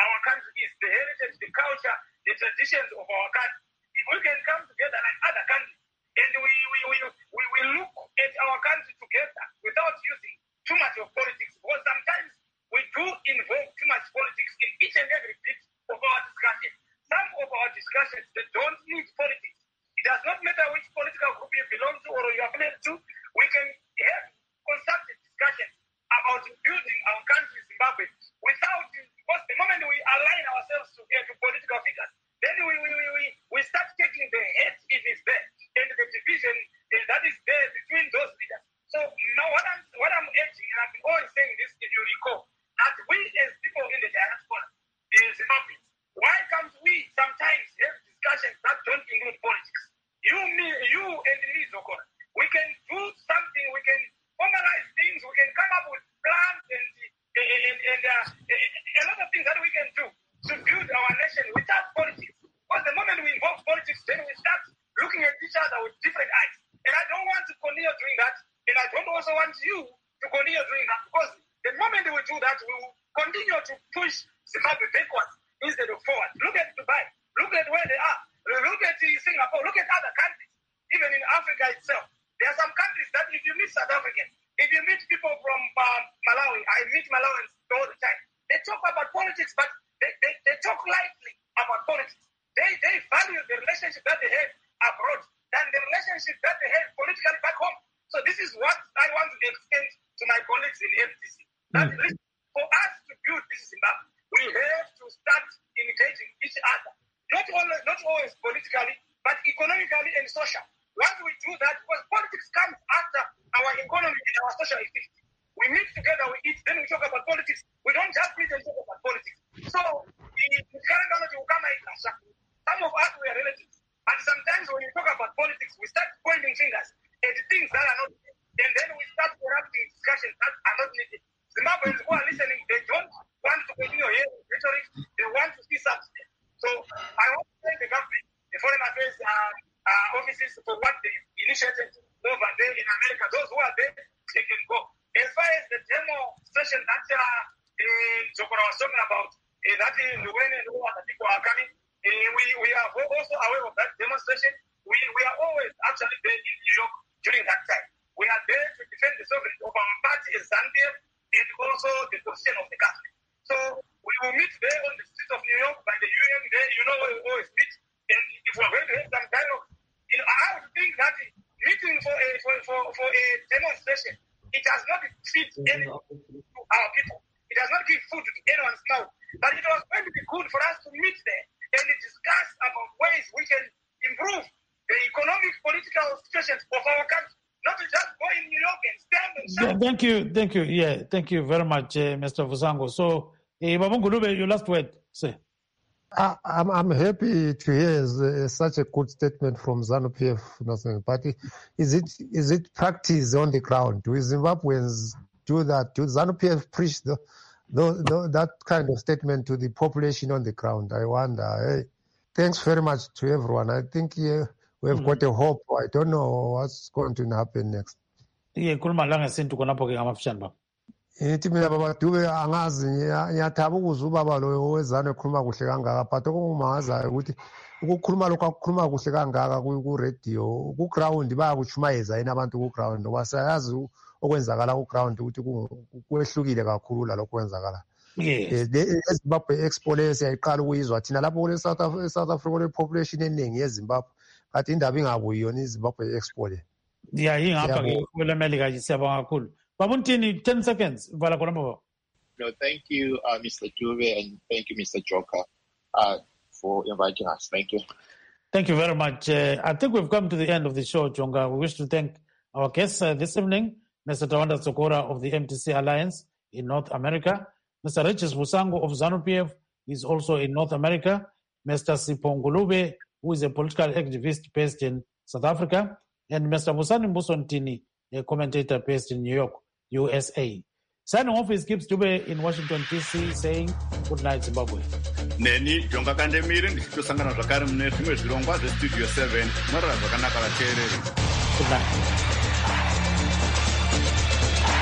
our country is, the heritage, the culture, the traditions of our country. If we can come together like other countries, and we we, we, we, we look at our country together without using too much of politics, because sometimes we do involve too much politics in each and every bit of our discussion. Some of our discussions, they don't need politics. It does not matter which political group you belong to or you are affiliated to. We can have constructive discussions about building our country, Zimbabwe, without, because the moment we align ourselves to, uh, to political figures, then we, we, we, we start taking the hate if it's there, and the division uh, that is there between those leaders. So now what I'm, what I'm urging, and I've been always saying this, if you recall, that we as people in the diaspora, in Zimbabwe, why can't we sometimes have discussions that don't include politics? You, me, you and me, Zokora, we can do something, we can formalize things, we can come up with plans and, and, and uh, a lot of things that we can do to build our nation without politics. Because the moment we involve politics, then we start looking at each other with different eyes. And I don't want to continue doing that, and I don't also want you to continue doing that, because the moment we do that, we will continue to push Zimbabwe backwards instead of forward. Look at Dubai. Look at where they are. Look at Singapore. Look at other countries. Even in Africa itself, there are some countries that if you meet South Africans, if you meet people from uh, Malawi, I meet Malawians all the time. They talk about politics, but they, they, they talk lightly about politics. They they value the relationship that they have abroad than the relationship that they have politically back home. So this is what I want to extend to my colleagues in M D C. That mm. for us to build this Zimbabwe, we have to start engaging each other. Not always, not always politically, but economically and social. Once we do that, because politics comes after our economy and our social activity. We meet together, we eat, then we talk about politics. We don't just meet and talk about politics. So, the current government will come like us. Some of us, we are relatives. And sometimes when you talk about politics, we start pointing fingers at things that are not needed. And then we start corrupting discussions that are not needed. Zimbabweans who are listening, they don't want to continue hearing rhetoric. They want to see substance. So I want to thank the government, the foreign affairs uh, uh, offices for what they initiated over there in America. Those who are there, they can go. As far as the demo session that uh, Zokora was talking about, uh, that is when and who other people are coming, uh, we, we are also aware of that demonstration. We, we are always actually there in New York during that time. We are there to defend the sovereignty of our party as Zambia and also the position of the government. So we will meet there on the streets of New York by the U N there, you know where we always meet. And if we're going to have some dialogue, you know, I would think that meeting for a for, for, for a demonstration, it does not feed anything to our people. It does not give food to anyone's mouth. But it was going to be good for us to meet there and discuss about ways we can improve the economic, political situations of our country. Not to just go in New York and stand and shout. Yeah, thank you, thank you. Yeah, thank you very much, uh, Mister Vusango. So, uh, Babungulube, your last word, sir. I, I'm, I'm happy to hear uh, such a good statement from ZANU P F National Party. Is it is it practice on the ground? Do Zimbabweans do that? Do ZANU P F preach the, the, the, that kind of statement to the population on the ground? I wonder. Hey, thanks very much to everyone. I think uh, we have mm-hmm. got a hope. I don't know what's going to happen next. Yeah, kuluma langa sintu konapho ke ngamafishane baba. Ithi mina baba Dube angazi ngiyathaba ukuzwa ubaba lo wezana ekhuluma kuhle kangaka, but okungimangazayo ukuthi ukukhuluma lokho akukhuluma kuhle kangaka ku radio ku ground bayakuchumayeza yena abantu ku ground ngoba sayazi okwenzakala ku ground ukuthi kwehlukile kakhulu la lokho kwenzakala. Yes. eZimbabwe Expo le siyayiqala ukuyizwa thina lapho kule South Africa South Africa le population eningi yeZimbabwe kanti indaba ingabuyi yona iZimbabwe Expo le. Yeah, ingapha ke kwele America siyabonga kakhulu. Babuntini, ten seconds. No, thank you, uh, Mister Dube, and thank you, Mister Joker, uh, for inviting us. Thank you. Thank you very much. Uh, I think we've come to the end of the show, Jonga. We wish to thank our guests uh, this evening, Mister Tawanda Sokora of the M T C Alliance in North America, Mister Richard Vusango of ZANU P F is also in North America, Mister Sipongulube, who is a political activist based in South Africa, and Mister Busani Mbusontini, a commentator based in New York, U S A. Signing off is Gibbs Dube in Washington, D C, saying good night, Zimbabwe. Neni Jonga Kandemiri ndichitosangana zvakare mune zvimwe zvirongwa zvestudio seven. Mwarara zvakanaka vateereri. Good night.